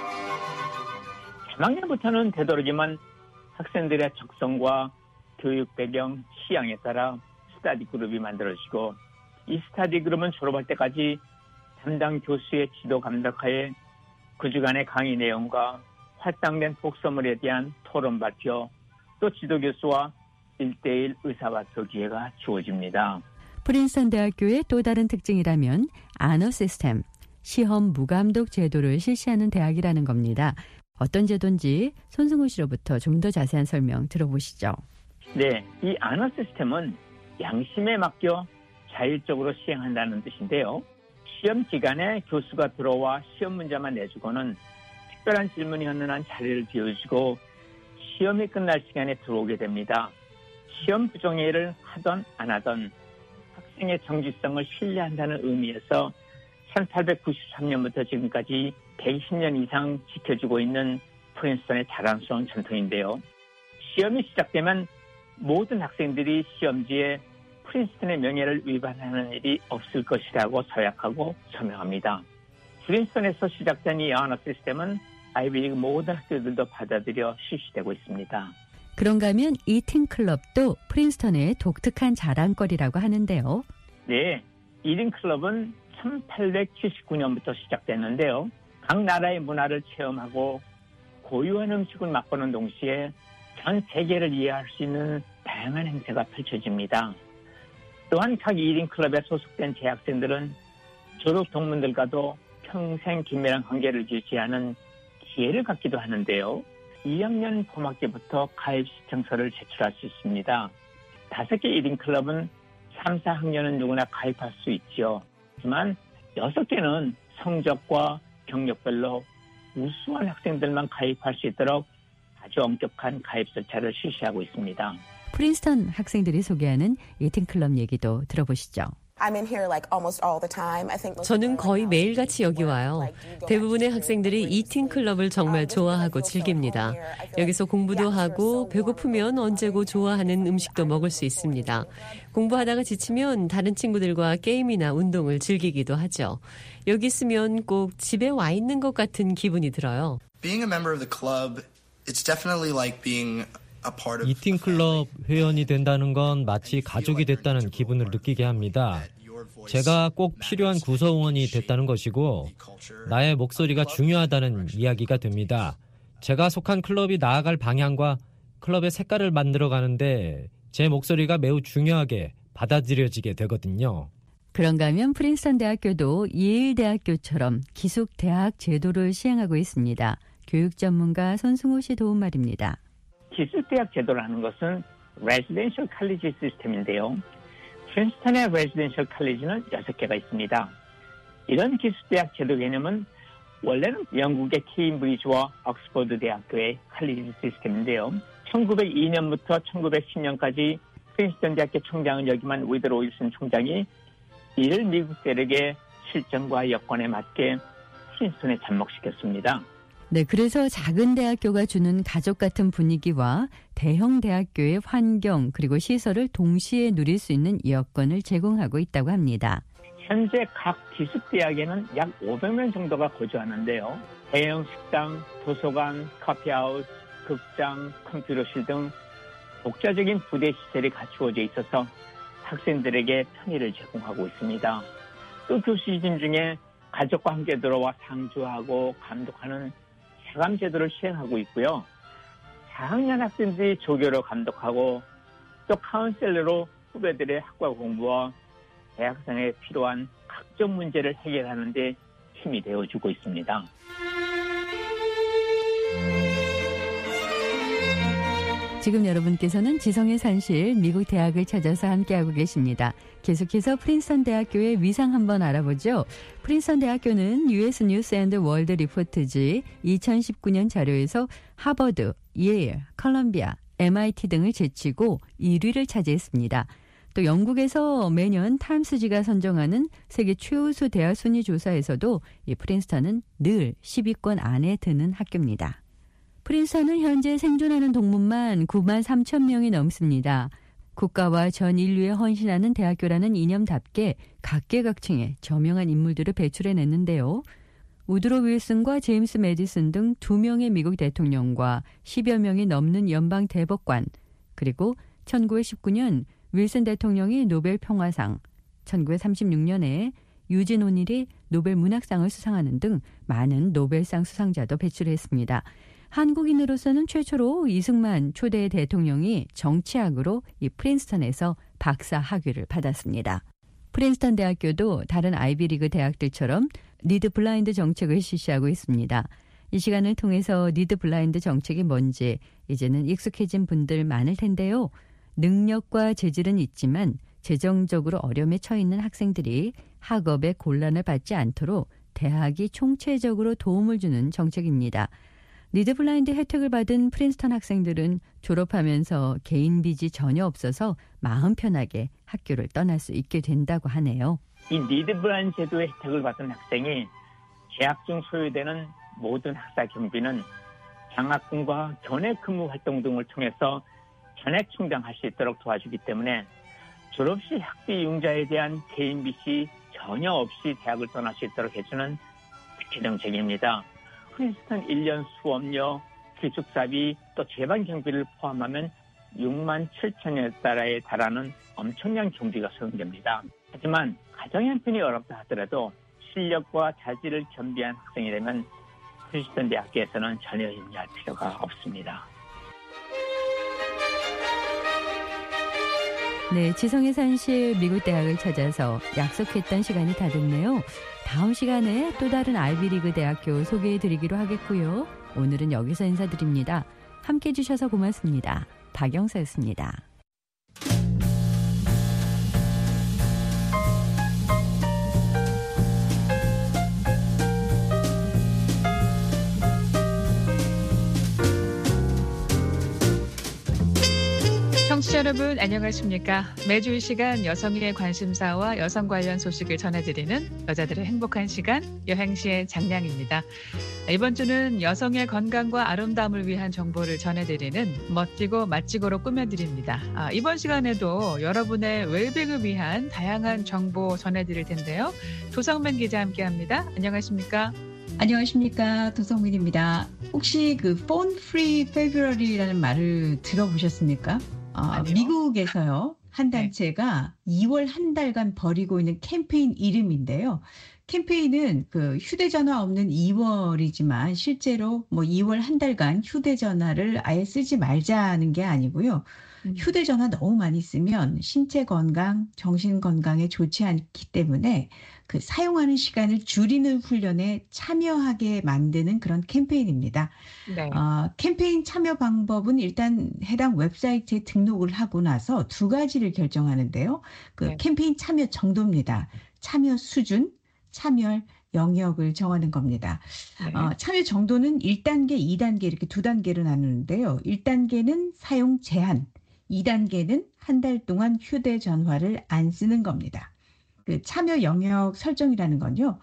삼 학년부터는 되도록이면 학생들의 적성과 교육 배경, 취향에 따라 스터디 그룹이 만들어지고, 이 스터디 그룹은 졸업할 때까지 담당 교수의 지도 감독하에 그 주간의 강의 내용과 활당된 독서물에 대한 토론 발표, 또 지도 교수와 일 대일 의사발표 기회가 주어집니다. 프린스턴 대학교의 또 다른 특징이라면 아너 시스템, 시험 무감독 제도를 실시하는 대학이라는 겁니다. 어떤 제도인지 손승호 씨로부터 좀 더 자세한 설명 들어보시죠. 네, 이 아너 시스템은 양심에 맡겨 자율적으로 시행한다는 뜻인데요. 시험 기간에 교수가 들어와 시험 문제만 내주고는 특별한 질문이 없는 한 자리를 비워주고 시험이 끝날 시간에 들어오게 됩니다. 시험 부정행위를 하던 안 하던 학생의 정직성을 신뢰한다는 의미에서 천팔백구십삼 년부터 지금까지 백이십 년 이상 지켜지고 있는 프린스턴의 자랑스러운 전통인데요. 시험이 시작되면 모든 학생들이 시험지에 프린스턴의 명예를 위반하는 일이 없을 것이라고 서약하고 서명합니다. 프린스턴에서 시작된 이 아너 시스템은 아이비리그 모든 학교들도 받아들여 실시되고 있습니다. 그런가 하면 이팅 클럽도 프린스턴의 독특한 자랑거리라고 하는데요. 네, 이팅 클럽은 천팔백칠십구 년부터 시작됐는데요. 각 나라의 문화를 체험하고 고유한 음식을 맛보는 동시에 전 세계를 이해할 수 있는 다양한 행사가 펼쳐집니다. 또한 각 이팅 클럽에 소속된 재학생들은 졸업 동문들과도 평생 긴밀한 관계를 유지하는 기회를 갖기도 하는데요. 이 학년 봄학기부터 가입 신청서를 제출할 수 있습니다. 다섯 개 이팅 클럽은 삼, 사 학년은 누구나 가입할 수 있죠. 하지만 여섯 개는 성적과 경력별로 우수한 학생들만 가입할 수 있도록 아주 엄격한 가입 절차를 실시하고 있습니다. 프린스턴 학생들이 소개하는 이팅 클럽 얘기도 들어보시죠. 저는 거의 매일같이 여기 와요. 대부분의 학생들이 이팅 클럽을 정말 좋아하고 즐깁니다. 여기서 공부도 하고 배고프면 언제고 좋아하는 음식도 먹을 수 있습니다. 공부하다가 지치면 다른 친구들과 게임이나 운동을 즐기기도 하죠. 여기 있으면 꼭 집에 와 있는 것 같은 기분이 들어요. Being a member of the club, it's definitely like being 이팅 클럽 회원이 된다는 건 마치 가족이 됐다는 기분을 느끼게 합니다. 제가 꼭 필요한 구성원이 됐다는 것이고 나의 목소리가 중요하다는 이야기가 됩니다. 제가 속한 클럽이 나아갈 방향과 클럽의 색깔을 만들어가는데 제 목소리가 매우 중요하게 받아들여지게 되거든요. 그런가 하면 프린스턴 대학교도 예일 대학교처럼 기숙 대학 제도를 시행하고 있습니다. 교육 전문가 손승호 씨 도움 말입니다. 기숙 대학 제도라는 것은 레지던셜 칼리지 시스템인데요. 프린스턴의 레지던셜 칼리지는 여섯 개가 있습니다. 이런 기숙 대학 제도 개념은 원래는 영국의 케임브리지와 옥스퍼드 대학교의 칼리지 시스템인데요. 천구백이 년부터 천구백십 년까지 프린스턴 대학교 총장은 여기만 위드로 윌슨 총장이 이를 미국 대륙의 실정과 여건에 맞게 프린스턴에 접목시켰습니다. 네, 그래서 작은 대학교가 주는 가족 같은 분위기와 대형 대학교의 환경 그리고 시설을 동시에 누릴 수 있는 여건을 제공하고 있다고 합니다. 현재 각 기숙대학에는 약 오백 명 정도가 거주하는데요. 대형 식당, 도서관, 커피하우스, 극장, 컴퓨터실 등 독자적인 부대 시설이 갖추어져 있어서 학생들에게 편의를 제공하고 있습니다. 또 교수진 중에 가족과 함께 들어와 상주하고 감독하는 사감 제도를 시행하고 있고요. 사 학년 학생들이 조교로 감독하고 또 카운셀러로 후배들의 학과 공부와 대학생에 필요한 각종 문제를 해결하는 데 힘이 되어주고 있습니다. 지금 여러분께서는 지성의 산실 미국 대학을 찾아서 함께하고 계십니다. 계속해서 프린스턴 대학교의 위상 한번 알아보죠. 프린스턴 대학교는 유에스 뉴스 앤드 월드 리포트지 이천십구 년 자료에서 하버드, 예일, 컬럼비아, 엠아이티 등을 제치고 일 위를 차지했습니다. 또 영국에서 매년 타임스지가 선정하는 세계 최우수 대학 순위 조사에서도 이 프린스턴은 늘 십 위권 안에 드는 학교입니다. 프린스턴은 현재 생존하는 동문만 구만 삼천 명이 넘습니다. 국가와 전 인류에 헌신하는 대학교라는 이념답게 각계각층의 저명한 인물들을 배출해냈는데요. 우드로 윌슨과 제임스 매디슨 등 두 명의 미국 대통령과 십여 명이 넘는 연방 대법관, 그리고 천구백십구 년 윌슨 대통령이 노벨 평화상, 천구백삼십육 년에 유진 오닐이 노벨 문학상을 수상하는 등 많은 노벨상 수상자도 배출했습니다. 한국인으로서는 최초로 이승만 초대 대통령이 정치학으로 이 프린스턴에서 박사 학위를 받았습니다. 프린스턴 대학교도 다른 아이비리그 대학들처럼 니드 블라인드 정책을 실시하고 있습니다. 이 시간을 통해서 니드 블라인드 정책이 뭔지 이제는 익숙해진 분들 많을 텐데요. 능력과 재질은 있지만 재정적으로 어려움에 처해 있는 학생들이 학업에 곤란을 받지 않도록 대학이 총체적으로 도움을 주는 정책입니다. 니드 블라인드 혜택을 받은 프린스턴 학생들은 졸업하면서 개인 빚이 전혀 없어서 마음 편하게 학교를 떠날 수 있게 된다고 하네요. 이 니드 블라인드 제도의 혜택을 받은 학생이 재학 중 소요되는 모든 학사 경비는 장학금과 견해 근무 활동 등을 통해서 전액 충당할 수 있도록 도와주기 때문에 졸업 시 학비 융자에 대한 개인 빚이 전혀 없이 대학을 떠날 수 있도록 해주는 특혜 정책입니다. 프린스턴 일 년 수업료, 기숙사비, 또 재반 경비를 포함하면 육만 칠천여 달러에 달하는 엄청난 경비가 소요됩니다. 하지만 가정 형편이 어렵다 하더라도 실력과 자질을 겸비한 학생이라면 프린스턴 대학교에서는 전혀 염려할 필요가 없습니다. 네, 지성의 산실 미국 대학을 찾아서 약속했던 시간이 다 됐네요. 다음 시간에 또 다른 아이비리그 대학교 소개해드리기로 하겠고요. 오늘은 여기서 인사드립니다. 함께해 주셔서 고맙습니다. 박영서였습니다. 청취자 여러분 안녕하십니까? 매주 이 시간 여성의 관심사와 여성 관련 소식을 전해드리는 여자들의 행복한 시간 여행시의 장량입니다. 이번 주는 여성의 건강과 아름다움을 위한 정보를 전해드리는 멋지고 맛지고로 꾸며드립니다. 아, 이번 시간에도 여러분의 웰빙을 위한 다양한 정보 전해드릴 텐데요. 도성민 기자 함께합니다. 안녕하십니까? 안녕하십니까? 도성민입니다. 혹시 그 Phone Free February라는 말을 들어보셨습니까? 어, 미국에서요, 한 단체가 네. 이월 한 달간 벌이고 있는 캠페인 이름인데요. 캠페인은 그 휴대전화 없는 이월이지만 실제로 뭐 이월 한 달간 휴대전화를 아예 쓰지 말자는 게 아니고요. 휴대전화 너무 많이 쓰면 신체 건강, 정신 건강에 좋지 않기 때문에 그 사용하는 시간을 줄이는 훈련에 참여하게 만드는 그런 캠페인입니다. 네. 어, 캠페인 참여 방법은 일단 해당 웹사이트에 등록을 하고 나서 두 가지를 결정하는데요. 그 네. 캠페인 참여 정도입니다. 참여 수준, 참여 영역을 정하는 겁니다. 네. 어, 참여 정도는 일 단계, 이 단계 이렇게 두 단계로 나누는데요. 일 단계는 사용 제한, 이 단계는 한 달 동안 휴대전화를 안 쓰는 겁니다. 그 참여 영역 설정이라는 건요.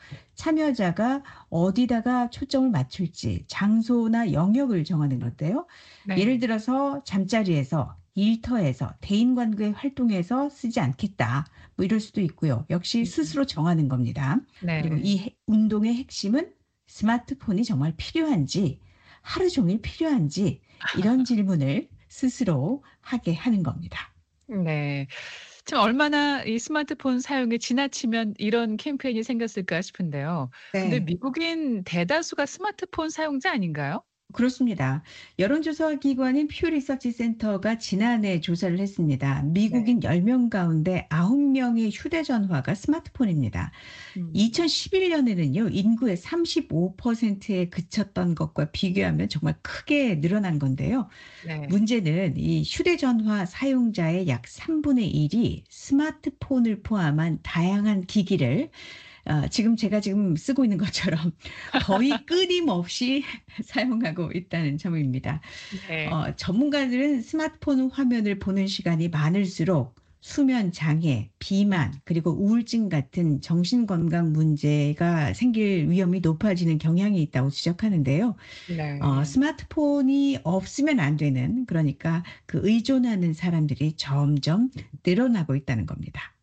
참여자가 어디다가 초점을 맞출지 장소나 영역을 정하는 건데요. 네. 예를 들어서 잠자리에서, 일터에서, 대인관계 활동에서 쓰지 않겠다. 뭐 이럴 수도 있고요. 역시 스스로 정하는 겁니다. 네. 그리고 이 해- 운동의 핵심은 스마트폰이 정말 필요한지, 하루 종일 필요한지 이런 질문을 스스로 하게 하는 겁니다. 네. 참 얼마나 이 스마트폰 사용이 지나치면 이런 캠페인이 생겼을까 싶은데요. 근데 네. 미국인 대다수가 스마트폰 사용자 아닌가요? 그렇습니다. 여론조사 기관인 퓨 리서치 센터가 지난해 조사를 했습니다. 미국인 열 명 가운데 아홉 명의 휴대전화가 스마트폰입니다. 음. 이천십일 년에는요, 인구의 삼십오 퍼센트에 그쳤던 것과 비교하면 정말 크게 늘어난 건데요. 네. 문제는 이 휴대전화 사용자의 약 삼분의 일이 스마트폰을 포함한 다양한 기기를 어, 지금 제가 지금 쓰고 있는 것처럼 거의 끊임없이 사용하고 있다는 점입니다. 네. 어, 전문가들은 스마트폰 화면을 보는 시간이 많을수록 수면 장애, 비만, 그리고 우울증 같은 정신건강 문제가 생길 위험이 높아지는 경향이 있다고 지적하는데요. 네. 어, 스마트폰이 없으면 안 되는, 그러니까 그 의존하는 사람들이 점점 늘어나고 있다는 겁니다.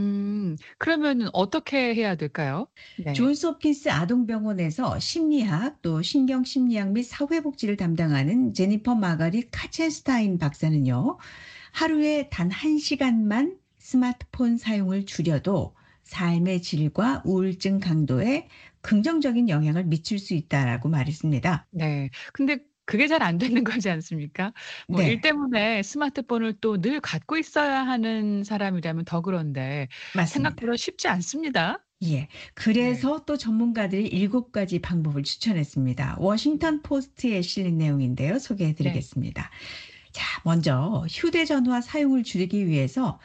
음, 그러면 어떻게 해야 될까요? 네. 존스 홉킨스 아동병원에서 심리학, 또 신경심리학 및 사회복지를 담당하는 제니퍼 마가리 카첸스타인 박사는요, 하루에 단 한 시간만 스마트폰 사용을 줄여도 삶의 질과 우울증 강도에 긍정적인 영향을 미칠 수 있다라고 말했습니다. 네. 근데 그게 잘 안 되는 거지 않습니까? 뭐 네. 일 때문에 스마트폰을 또 늘 갖고 있어야 하는 사람이라면 더 그런데 맞습니다. 생각보다 쉽지 않습니다. 예. 그래서 또 전문가들이 일곱 가지 방법을 추천했습니다. 워싱턴 포스트에 실린 내용인데요. 소개해 드리겠습니다. 자, 먼저 휴대전화 사용을 줄이기 위해서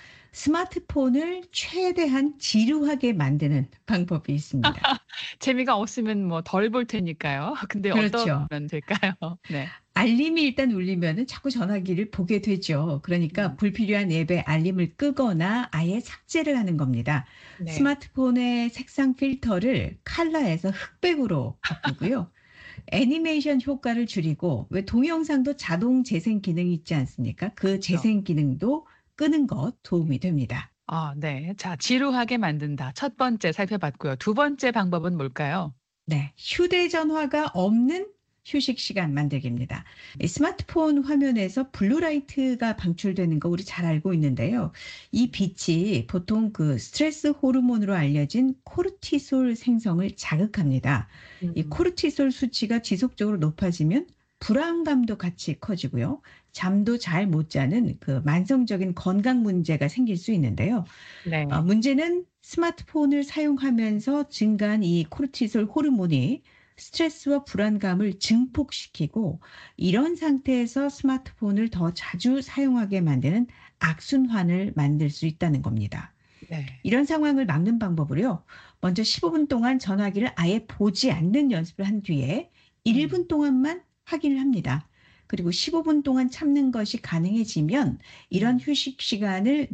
스마트폰을 최대한 지루하게 만드는 방법이 있습니다. 재미가 없으면 뭐 덜 볼 테니까요. 근데 그렇죠. 어떠면 될까요? 네. 알림이 일단 울리면은 자꾸 전화기를 보게 되죠. 그러니까 불필요한 앱의 알림을 끄거나 아예 삭제를 하는 겁니다. 네. 스마트폰의 색상 필터를 컬러에서 흑백으로 바꾸고요. 애니메이션 효과를 줄이고, 왜 동영상도 자동 재생 기능이 있지 않습니까? 그 재생 기능도 끄는 것 도움이 됩니다. 아, 네. 자, 지루하게 만든다. 첫 번째 살펴봤고요. 두 번째 방법은 뭘까요? 네, 휴대전화가 없는 휴식 시간 만들기입니다. 이 스마트폰 화면에서 블루라이트가 방출되는 거 우리 잘 알고 있는데요. 이 빛이 보통 그 스트레스 호르몬으로 알려진 코르티솔 생성을 자극합니다. 이 코르티솔 수치가 지속적으로 높아지면 불안감도 같이 커지고요. 잠도 잘 못 자는 그 만성적인 건강 문제가 생길 수 있는데요. 네. 어, 문제는 스마트폰을 사용하면서 증가한 이 코르티솔 호르몬이 스트레스와 불안감을 증폭시키고, 이런 상태에서 스마트폰을 더 자주 사용하게 만드는 악순환을 만들 수 있다는 겁니다. 네. 이런 상황을 막는 방법으로요. 먼저 십오 분 동안 전화기를 아예 보지 않는 연습을 한 뒤에 일 분 동안만 확인을 합니다. 그리고 십오 분 동안 참는 것이 가능해지면 이런 휴식 시간을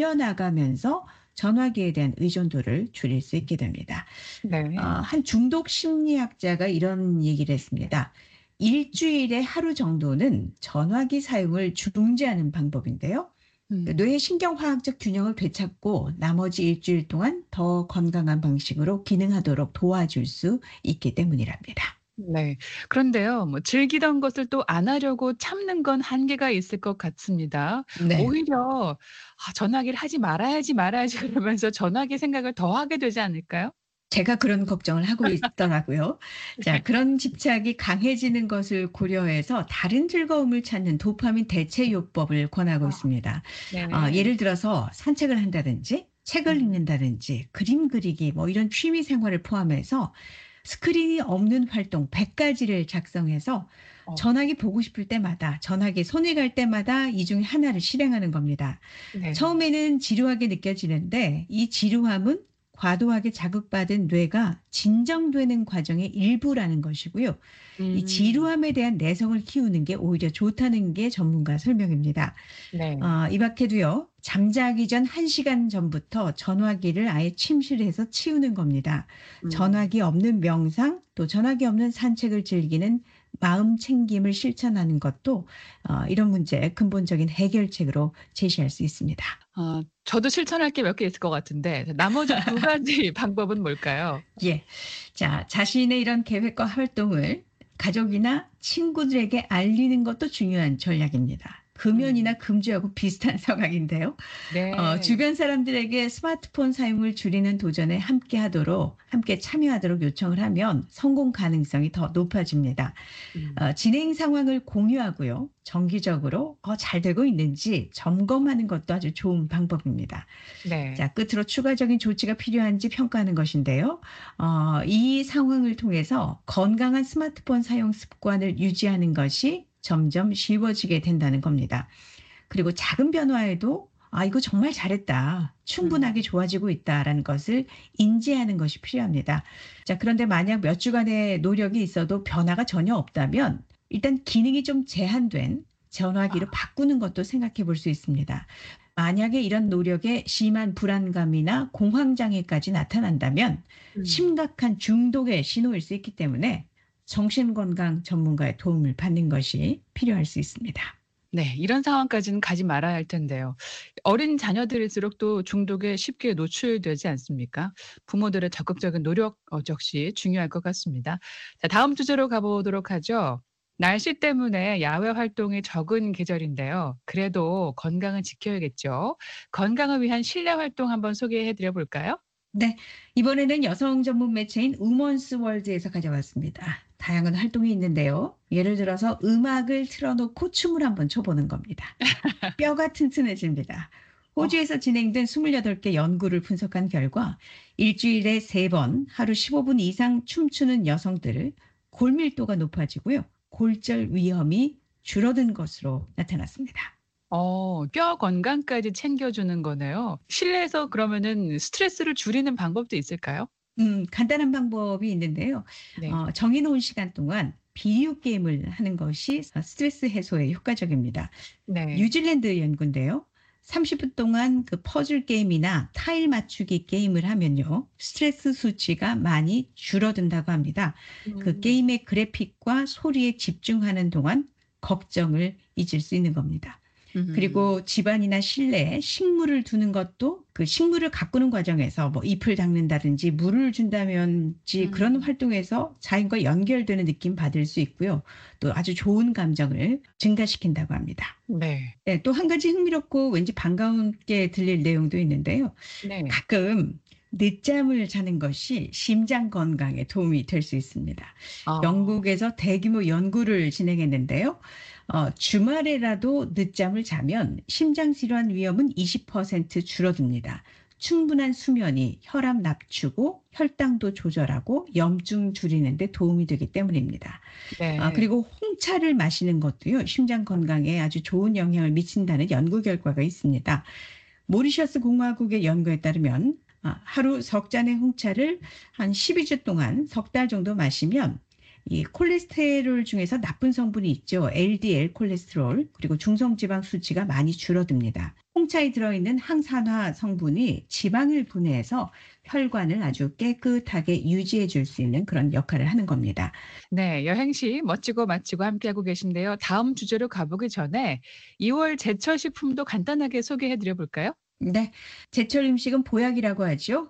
늘려나가면서 전화기에 대한 의존도를 줄일 수 있게 됩니다. 네. 어, 한 중독 심리학자가 이런 얘기를 했습니다. 일주일에 하루 정도는 전화기 사용을 중지하는 방법인데요. 음. 뇌의 신경화학적 균형을 되찾고 나머지 일주일 동안 더 건강한 방식으로 기능하도록 도와줄 수 있기 때문이랍니다. 네. 그런데요, 뭐 즐기던 것을 또 안 하려고 참는 건 한계가 있을 것 같습니다. 네. 오히려 아, 전화기를 하지 말아야지 말아야지 그러면서 전화기 생각을 더 하게 되지 않을까요? 제가 그런 걱정을 하고 있더라고요. 자, 그런 집착이 강해지는 것을 고려해서 다른 즐거움을 찾는 도파민 대체 요법을 권하고 있습니다. 네. 어, 예를 들어서 산책을 한다든지 책을 읽는다든지 그림 그리기 뭐 이런 취미 생활을 포함해서 스크린이 없는 활동 백 가지를 작성해서 어. 전화기 보고 싶을 때마다 전화기 손이 갈 때마다 이 중에 하나를 실행하는 겁니다. 네. 처음에는 지루하게 느껴지는데 이 지루함은 과도하게 자극받은 뇌가 진정되는 과정의 일부라는 것이고요. 음. 이 지루함에 대한 내성을 키우는 게 오히려 좋다는 게 전문가 설명입니다. 네. 어, 이 밖에도요. 잠자기 전 한 시간 전부터 전화기를 아예 침실해서 치우는 겁니다. 음. 전화기 없는 명상 또 전화기 없는 산책을 즐기는 마음 챙김을 실천하는 것도 어, 이런 문제의 근본적인 해결책으로 제시할 수 있습니다. 어, 저도 실천할 게 몇 개 있을 것 같은데 나머지 두 가지 방법은 뭘까요? 예, 자 자신의 이런 계획과 활동을 가족이나 친구들에게 알리는 것도 중요한 전략입니다. 금연이나 금주하고 비슷한 상황인데요. 네. 어, 주변 사람들에게 스마트폰 사용을 줄이는 도전에 함께 하도록, 함께 참여하도록 요청을 하면 성공 가능성이 더 높아집니다. 음. 어, 진행 상황을 공유하고요. 정기적으로 어, 잘 되고 있는지 점검하는 것도 아주 좋은 방법입니다. 네. 자, 끝으로 추가적인 조치가 필요한지 평가하는 것인데요. 어, 이 상황을 통해서 건강한 스마트폰 사용 습관을 유지하는 것이 점점 쉬워지게 된다는 겁니다. 그리고 작은 변화에도 아, 이거 정말 잘했다. 충분하게 좋아지고 있다라는 것을 인지하는 것이 필요합니다. 자, 그런데 만약 몇 주간의 노력이 있어도 변화가 전혀 없다면 일단 기능이 좀 제한된 전화기로 바꾸는 것도 생각해 볼 수 있습니다. 만약에 이런 노력에 심한 불안감이나 공황장애까지 나타난다면 음. 심각한 중독의 신호일 수 있기 때문에 정신건강 전문가의 도움을 받는 것이 필요할 수 있습니다. 네, 이런 상황까지는 가지 말아야 할 텐데요. 어린 자녀들일수록 또 중독에 쉽게 노출되지 않습니까? 부모들의 적극적인 노력 역시 중요할 것 같습니다. 자, 다음 주제로 가보도록 하죠. 날씨 때문에 야외 활동이 적은 계절인데요. 그래도 건강은 지켜야겠죠. 건강을 위한 실내 활동 한번 소개해드려 볼까요? 네, 이번에는 여성 전문 매체인 우먼스 월드에서 가져왔습니다. 다양한 활동이 있는데요. 예를 들어서 음악을 틀어놓고 춤을 한번 춰보는 겁니다. 뼈가 튼튼해집니다. 호주에서 진행된 이십팔 개 연구를 분석한 결과 일주일에 세 번 하루 십오 분 이상 춤추는 여성들 골밀도가 높아지고요. 골절 위험이 줄어든 것으로 나타났습니다. 어, 뼈 건강까지 챙겨주는 거네요. 실내에서 그러면은 스트레스를 줄이는 방법도 있을까요? 음, 간단한 방법이 있는데요. 네. 어, 정해놓은 시간 동안 비디오 게임을 하는 것이 스트레스 해소에 효과적입니다. 네. 뉴질랜드 연구인데요. 삼십 분 동안 그 퍼즐 게임이나 타일 맞추기 게임을 하면요. 스트레스 수치가 많이 줄어든다고 합니다. 음. 그 게임의 그래픽과 소리에 집중하는 동안 걱정을 잊을 수 있는 겁니다. 음흠. 그리고 집안이나 실내에 식물을 두는 것도 그 식물을 가꾸는 과정에서 뭐 잎을 닦는다든지 물을 준다든지 음. 그런 활동에서 자연과 연결되는 느낌 받을 수 있고요. 또 아주 좋은 감정을 증가시킨다고 합니다. 네. 네, 또 한 가지 흥미롭고 왠지 반가운게 들릴 내용도 있는데요. 네. 가끔 늦잠을 자는 것이 심장 건강에 도움이 될 수 있습니다. 아. 영국에서 대규모 연구를 진행했는데요. 어, 주말에라도 늦잠을 자면 심장질환 위험은 이십 퍼센트 줄어듭니다. 충분한 수면이 혈압 낮추고 혈당도 조절하고 염증 줄이는 데 도움이 되기 때문입니다. 네. 아, 그리고 홍차를 마시는 것도요. 심장 건강에 아주 좋은 영향을 미친다는 연구 결과가 있습니다. 모리셔스 공화국의 연구에 따르면 아, 하루 석 잔의 홍차를 한 십이 주 동안 석 달 정도 마시면 이 콜레스테롤 중에서 나쁜 성분이 있죠. 엘디엘 콜레스테롤 그리고 중성지방 수치가 많이 줄어듭니다. 홍차에 들어있는 항산화 성분이 지방을 분해해서 혈관을 아주 깨끗하게 유지해 줄 수 있는 그런 역할을 하는 겁니다. 네, 여행시 멋지고 마치고 함께하고 계신데요. 다음 주제로 가보기 전에 이월 제철 식품도 간단하게 소개해 드려 볼까요? 네, 제철 음식은 보약이라고 하죠.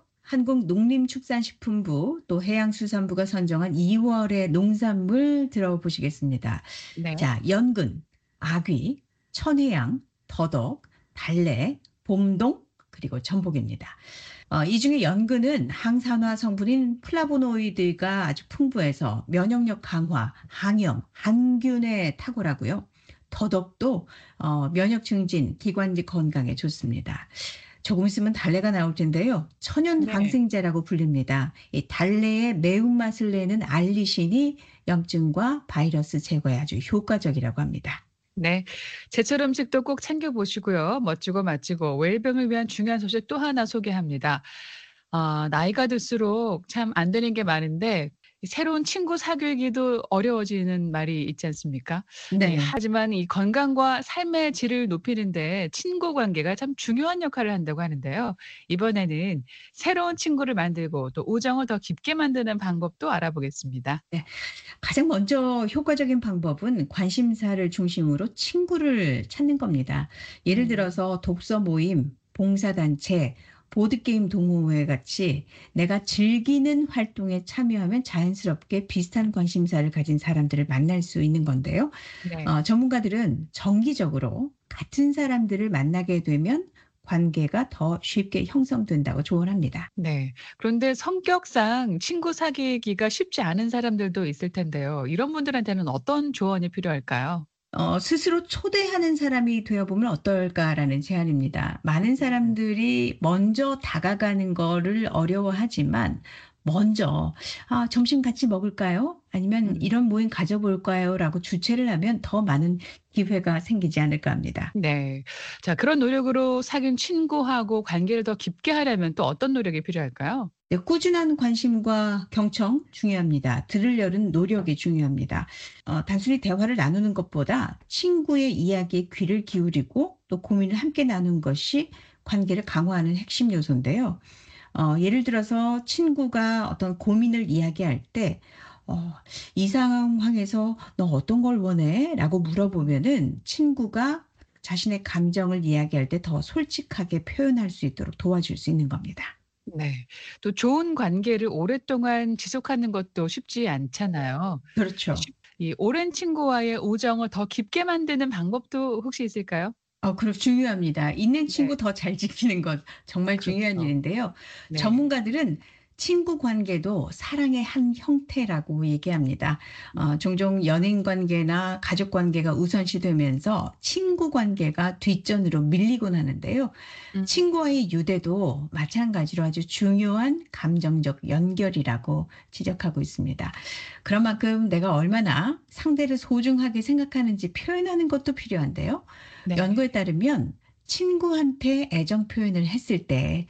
한국농림축산식품부 또 해양수산부가 선정한 이월의 농산물 들어보시겠습니다. 네. 자, 연근, 아귀, 천혜향, 더덕, 달래, 봄동 그리고 전복입니다. 어, 이 중에 연근은 항산화 성분인 플라보노이드가 아주 풍부해서 면역력 강화, 항염, 항균에 탁월하고요. 더덕도 어, 면역 증진, 기관지 건강에 좋습니다. 조금 있으면 달래가 나올 텐데요. 천연 네. 항생제라고 불립니다. 이 달래의 매운맛을 내는 알리신이 염증과 바이러스 제거에 아주 효과적이라고 합니다. 네, 제철 음식도 꼭 챙겨보시고요. 멋지고 맛지고 웰빙을 위한 중요한 소식 또 하나 소개합니다. 아, 나이가 들수록 참 안 되는 게 많은데 새로운 친구 사귀기도 어려워지는 말이 있지 않습니까? 네. 예, 하지만 이 건강과 삶의 질을 높이는데 친구 관계가 참 중요한 역할을 한다고 하는데요. 이번에는 새로운 친구를 만들고 또 우정을 더 깊게 만드는 방법도 알아보겠습니다. 네. 가장 먼저 효과적인 방법은 관심사를 중심으로 친구를 찾는 겁니다. 예를 들어서 독서 모임, 봉사단체, 보드게임 동호회 같이 내가 즐기는 활동에 참여하면 자연스럽게 비슷한 관심사를 가진 사람들을 만날 수 있는 건데요. 네. 어, 전문가들은 정기적으로 같은 사람들을 만나게 되면 관계가 더 쉽게 형성된다고 조언합니다. 네. 그런데 성격상 친구 사귀기가 쉽지 않은 사람들도 있을 텐데요. 이런 분들한테는 어떤 조언이 필요할까요? 어, 스스로 초대하는 사람이 되어보면 어떨까라는 제안입니다. 많은 사람들이 먼저 다가가는 거를 어려워하지만 먼저 아, 점심 같이 먹을까요? 아니면 음. 이런 모임 가져볼까요? 라고 주최를 하면 더 많은 기회가 생기지 않을까 합니다. 네. 자, 그런 노력으로 사귄 친구하고 관계를 더 깊게 하려면 또 어떤 노력이 필요할까요? 네, 꾸준한 관심과 경청 중요합니다. 들으려는 노력이 중요합니다. 어, 단순히 대화를 나누는 것보다 친구의 이야기에 귀를 기울이고 또 고민을 함께 나누는 것이 관계를 강화하는 핵심 요소인데요. 어, 예를 들어서 친구가 어떤 고민을 이야기할 때 어, 이 상황에서 너 어떤 걸 원해? 라고 물어보면은 친구가 자신의 감정을 이야기할 때 더 솔직하게 표현할 수 있도록 도와줄 수 있는 겁니다. 네. 또 좋은 관계를 오랫동안 지속하는 것도 쉽지 않잖아요. 그렇죠. 쉽- 이 오랜 친구와의 우정을 더 깊게 만드는 방법도 혹시 있을까요? 어, 그럼 중요합니다. 있는 친구 네. 더 잘 지키는 것 정말 중요한 그렇죠. 일인데요. 네. 전문가들은 친구 관계도 사랑의 한 형태라고 얘기합니다. 어, 종종 연인 관계나 가족 관계가 우선시되면서 친구 관계가 뒷전으로 밀리곤 하는데요. 음. 친구와의 유대도 마찬가지로 아주 중요한 감정적 연결이라고 지적하고 있습니다. 그런 만큼 내가 얼마나 상대를 소중하게 생각하는지 표현하는 것도 필요한데요. 네. 연구에 따르면 친구한테 애정 표현을 했을 때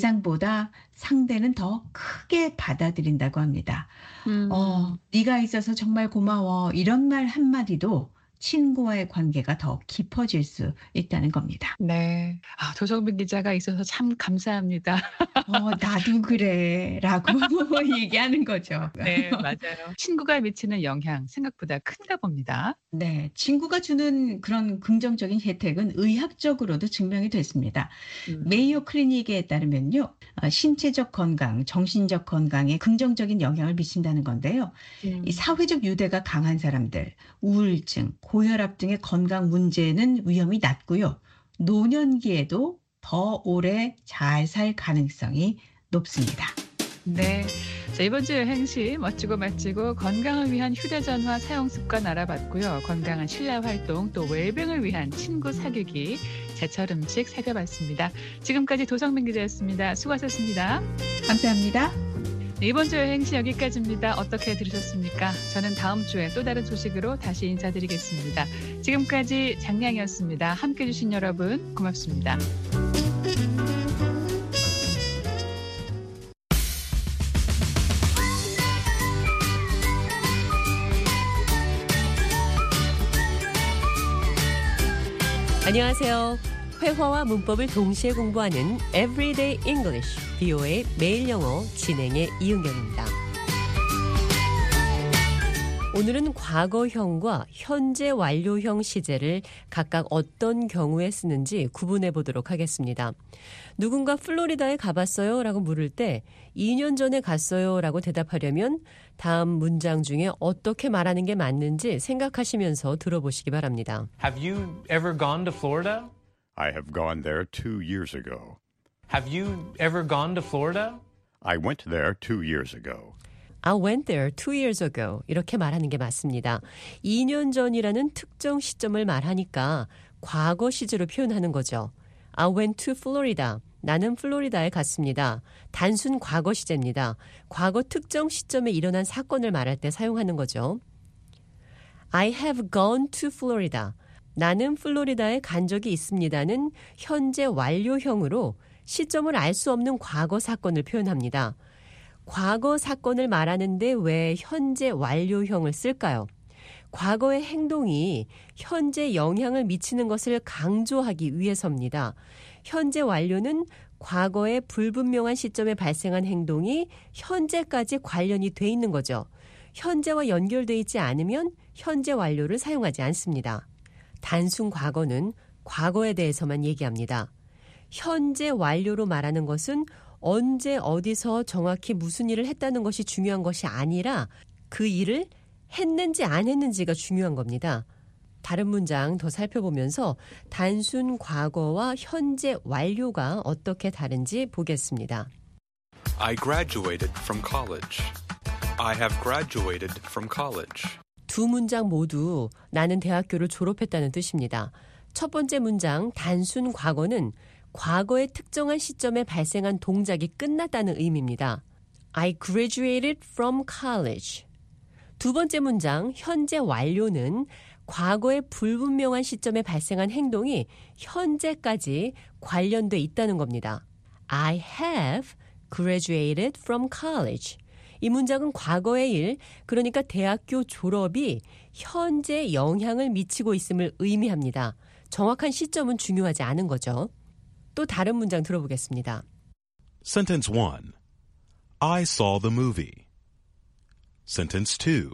예상보다 상대는 더 크게 받아들인다고 합니다. 음. 어, 네가 있어서 정말 고마워. 이런 말 한마디도 친구와의 관계가 더 깊어질 수 있다는 겁니다. 네. 아, 도성빈 기자가 있어서 참 감사합니다. 어, 나도 그래. 라고 얘기하는 거죠. 네, 맞아요. 친구가 미치는 영향 생각보다 큰가 봅니다. 네, 친구가 주는 그런 긍정적인 혜택은 의학적으로도 증명이 됐습니다. 음. 메이오 클리닉에 따르면요, 어, 신체적 건강, 정신적 건강에 긍정적인 영향을 미친다는 건데요. 음. 이 사회적 유대가 강한 사람들, 우울증, 고혈압 등의 건강 문제는 위험이 낮고요. 노년기에도 더 오래 잘 살 가능성이 높습니다. 네. 자, 이번 주 여행시 멋지고 맛지고 건강을 위한 휴대전화 사용 습관 알아봤고요. 건강한 실내 활동 또 웰빙을 위한 친구 사귀기, 제철 음식 살펴봤습니다. 지금까지 도성민 기자였습니다. 수고하셨습니다. 감사합니다. 네, 이번 주 여행시 여기까지입니다. 어떻게 들으셨습니까? 저는 다음 주에 또 다른 소식으로 다시 인사드리겠습니다. 지금까지 장량이었습니다. 함께해 주신 여러분 고맙습니다. 안녕하세요. 회화와 문법을 동시에 공부하는 Everyday English, 비오에이 매일 영어 진행의 이은경입니다. 오늘은 과거형과 현재 완료형 시제를 각각 어떤 경우에 쓰는지 구분해 보도록 하겠습니다. 누군가 플로리다에 가봤어요? 라고 물을 때 이 년 전에 갔어요? 라고 대답하려면 다음 문장 중에 어떻게 말하는 게 맞는지 생각하시면서 들어보시기 바랍니다. Have you ever gone to Florida? I have gone there two years ago. Have you ever gone to Florida? I went there two years ago. I went there two years ago. 이렇게 말하는 게 맞습니다. 이 년 전이라는 특정 시점을 말하니까 과거 시제로 표현하는 거죠. I went to Florida. 나는 플로리다에 갔습니다. 단순 과거 시제입니다. 과거 특정 시점에 일어난 사건을 말할 때 사용하는 거죠. I have gone to Florida. 나는 플로리다에 간 적이 있습니다는 현재 완료형으로 시점을 알 수 없는 과거 사건을 표현합니다. 과거 사건을 말하는데 왜 현재 완료형을 쓸까요? 과거의 행동이 현재 영향을 미치는 것을 강조하기 위해서입니다. 현재 완료는 과거의 불분명한 시점에 발생한 행동이 현재까지 관련이 돼 있는 거죠. 현재와 연결돼 있지 않으면 현재 완료를 사용하지 않습니다. 단순 과거는 과거에 대해서만 얘기합니다. 현재 완료로 말하는 것은 언제 어디서 정확히 무슨 일을 했다는 것이 중요한 것이 아니라 그 일을 했는지 안 했는지가 중요한 겁니다. 다른 문장 더 살펴보면서 단순 과거와 현재 완료가 어떻게 다른지 보겠습니다. I graduated from college. I have graduated from college. 두 문장 모두 나는 대학교를 졸업했다는 뜻입니다. 첫 번째 문장 단순 과거는 과거의 특정한 시점에 발생한 동작이 끝났다는 의미입니다. I graduated from college. 두 번째 문장 현재 완료는 과거의 불분명한 시점에 발생한 행동이 현재까지 관련돼 있다는 겁니다. I have graduated from college. 이 문장은 과거의 일, 그러니까 대학교 졸업이 현재 영향을 미치고 있음을 의미합니다. 정확한 시점은 중요하지 않은 거죠. 또 다른 문장 들어보겠습니다. Sentence one. I saw the movie. Sentence two.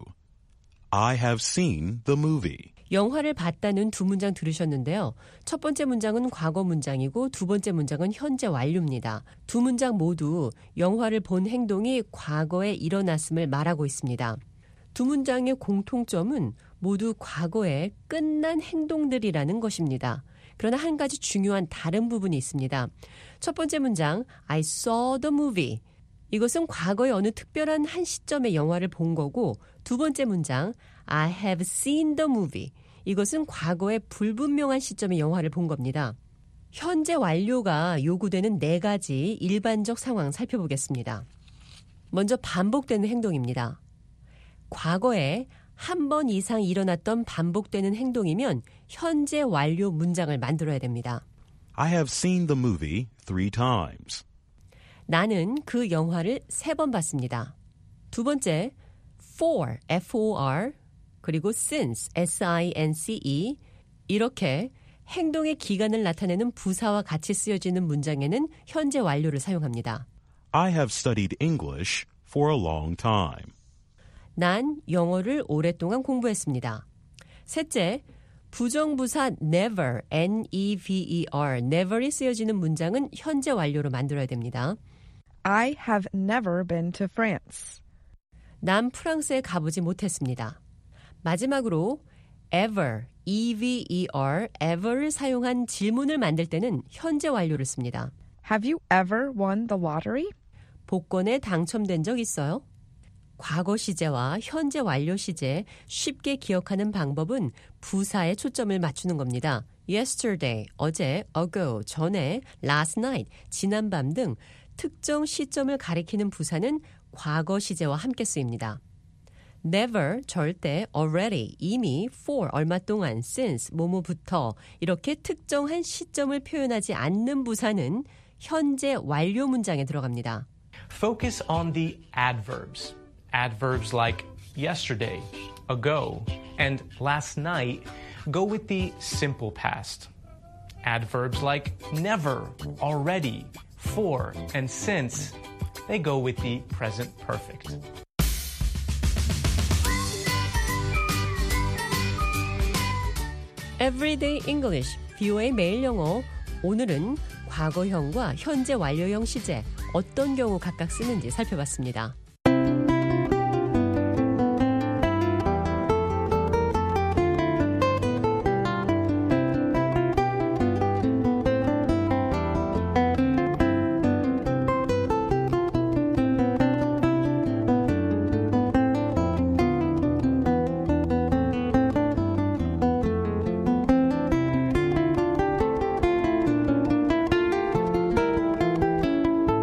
I have seen the movie. 영화를 봤다는 두 문장 들으셨는데요. 첫 번째 문장은 과거 문장이고 두 번째 문장은 현재 완료입니다. 두 문장 모두 영화를 본 행동이 과거에 일어났음을 말하고 있습니다. 두 문장의 공통점은 모두 과거에 끝난 행동들이라는 것입니다. 그러나 한 가지 중요한 다른 부분이 있습니다. 첫 번째 문장 I saw the movie. 이것은 과거의 어느 특별한 한 시점에 영화를 본 거고 두 번째 문장 I have seen the movie. 이것은 과거의 불분명한 시점에 영화를 본 겁니다. 현재 완료가 요구되는 네 가지 일반적 상황 살펴보겠습니다. 먼저 반복되는 행동입니다. 과거에 한 번 이상 일어났던 반복되는 행동이면 현재 완료 문장을 만들어야 됩니다. I have seen the movie three times. 나는 그 영화를 세 번 봤습니다. 두 번째, for, F-O-R, 그리고 since, S-I-N-C-E 이렇게 행동의 기간을 나타내는 부사와 같이 쓰여지는 문장에는 현재 완료를 사용합니다. I have studied English for a long time. 난 영어를 오랫동안 공부했습니다. 셋째, 부정부사 never, N-E-V-E-R, never이 쓰여지는 문장은 현재 완료로 만들어야 됩니다. I have never been to France. 난 프랑스에 가보지 못했습니다. 마지막으로 ever, E-V-E-R, ever를 사용한 질문을 만들 때는 현재 완료를 씁니다. Have you ever won the lottery? 복권에 당첨된 적 있어요? 과거 시제와 현재 완료 시제 쉽게 기억하는 방법은 부사에 초점을 맞추는 겁니다. yesterday, 어제, ago, 전에, last night, 지난밤 등 특정 시점을 가리키는 부사는 과거 시제와 함께 쓰입니다. never, 절대, already, 이미, for, 얼마 동안, since, 뭐뭐부터 이렇게 특정한 시점을 표현하지 않는 부사는 현재 완료 문장에 들어갑니다. Focus on the adverbs. Adverbs like yesterday, ago, and last night go with the simple past. Adverbs like never, already, for, and since, they go with the present perfect. Everyday English, 비오에이 매일 영어. 오늘은 과거형과 현재 완료형 시제 어떤 경우 각각 쓰는지 살펴봤습니다.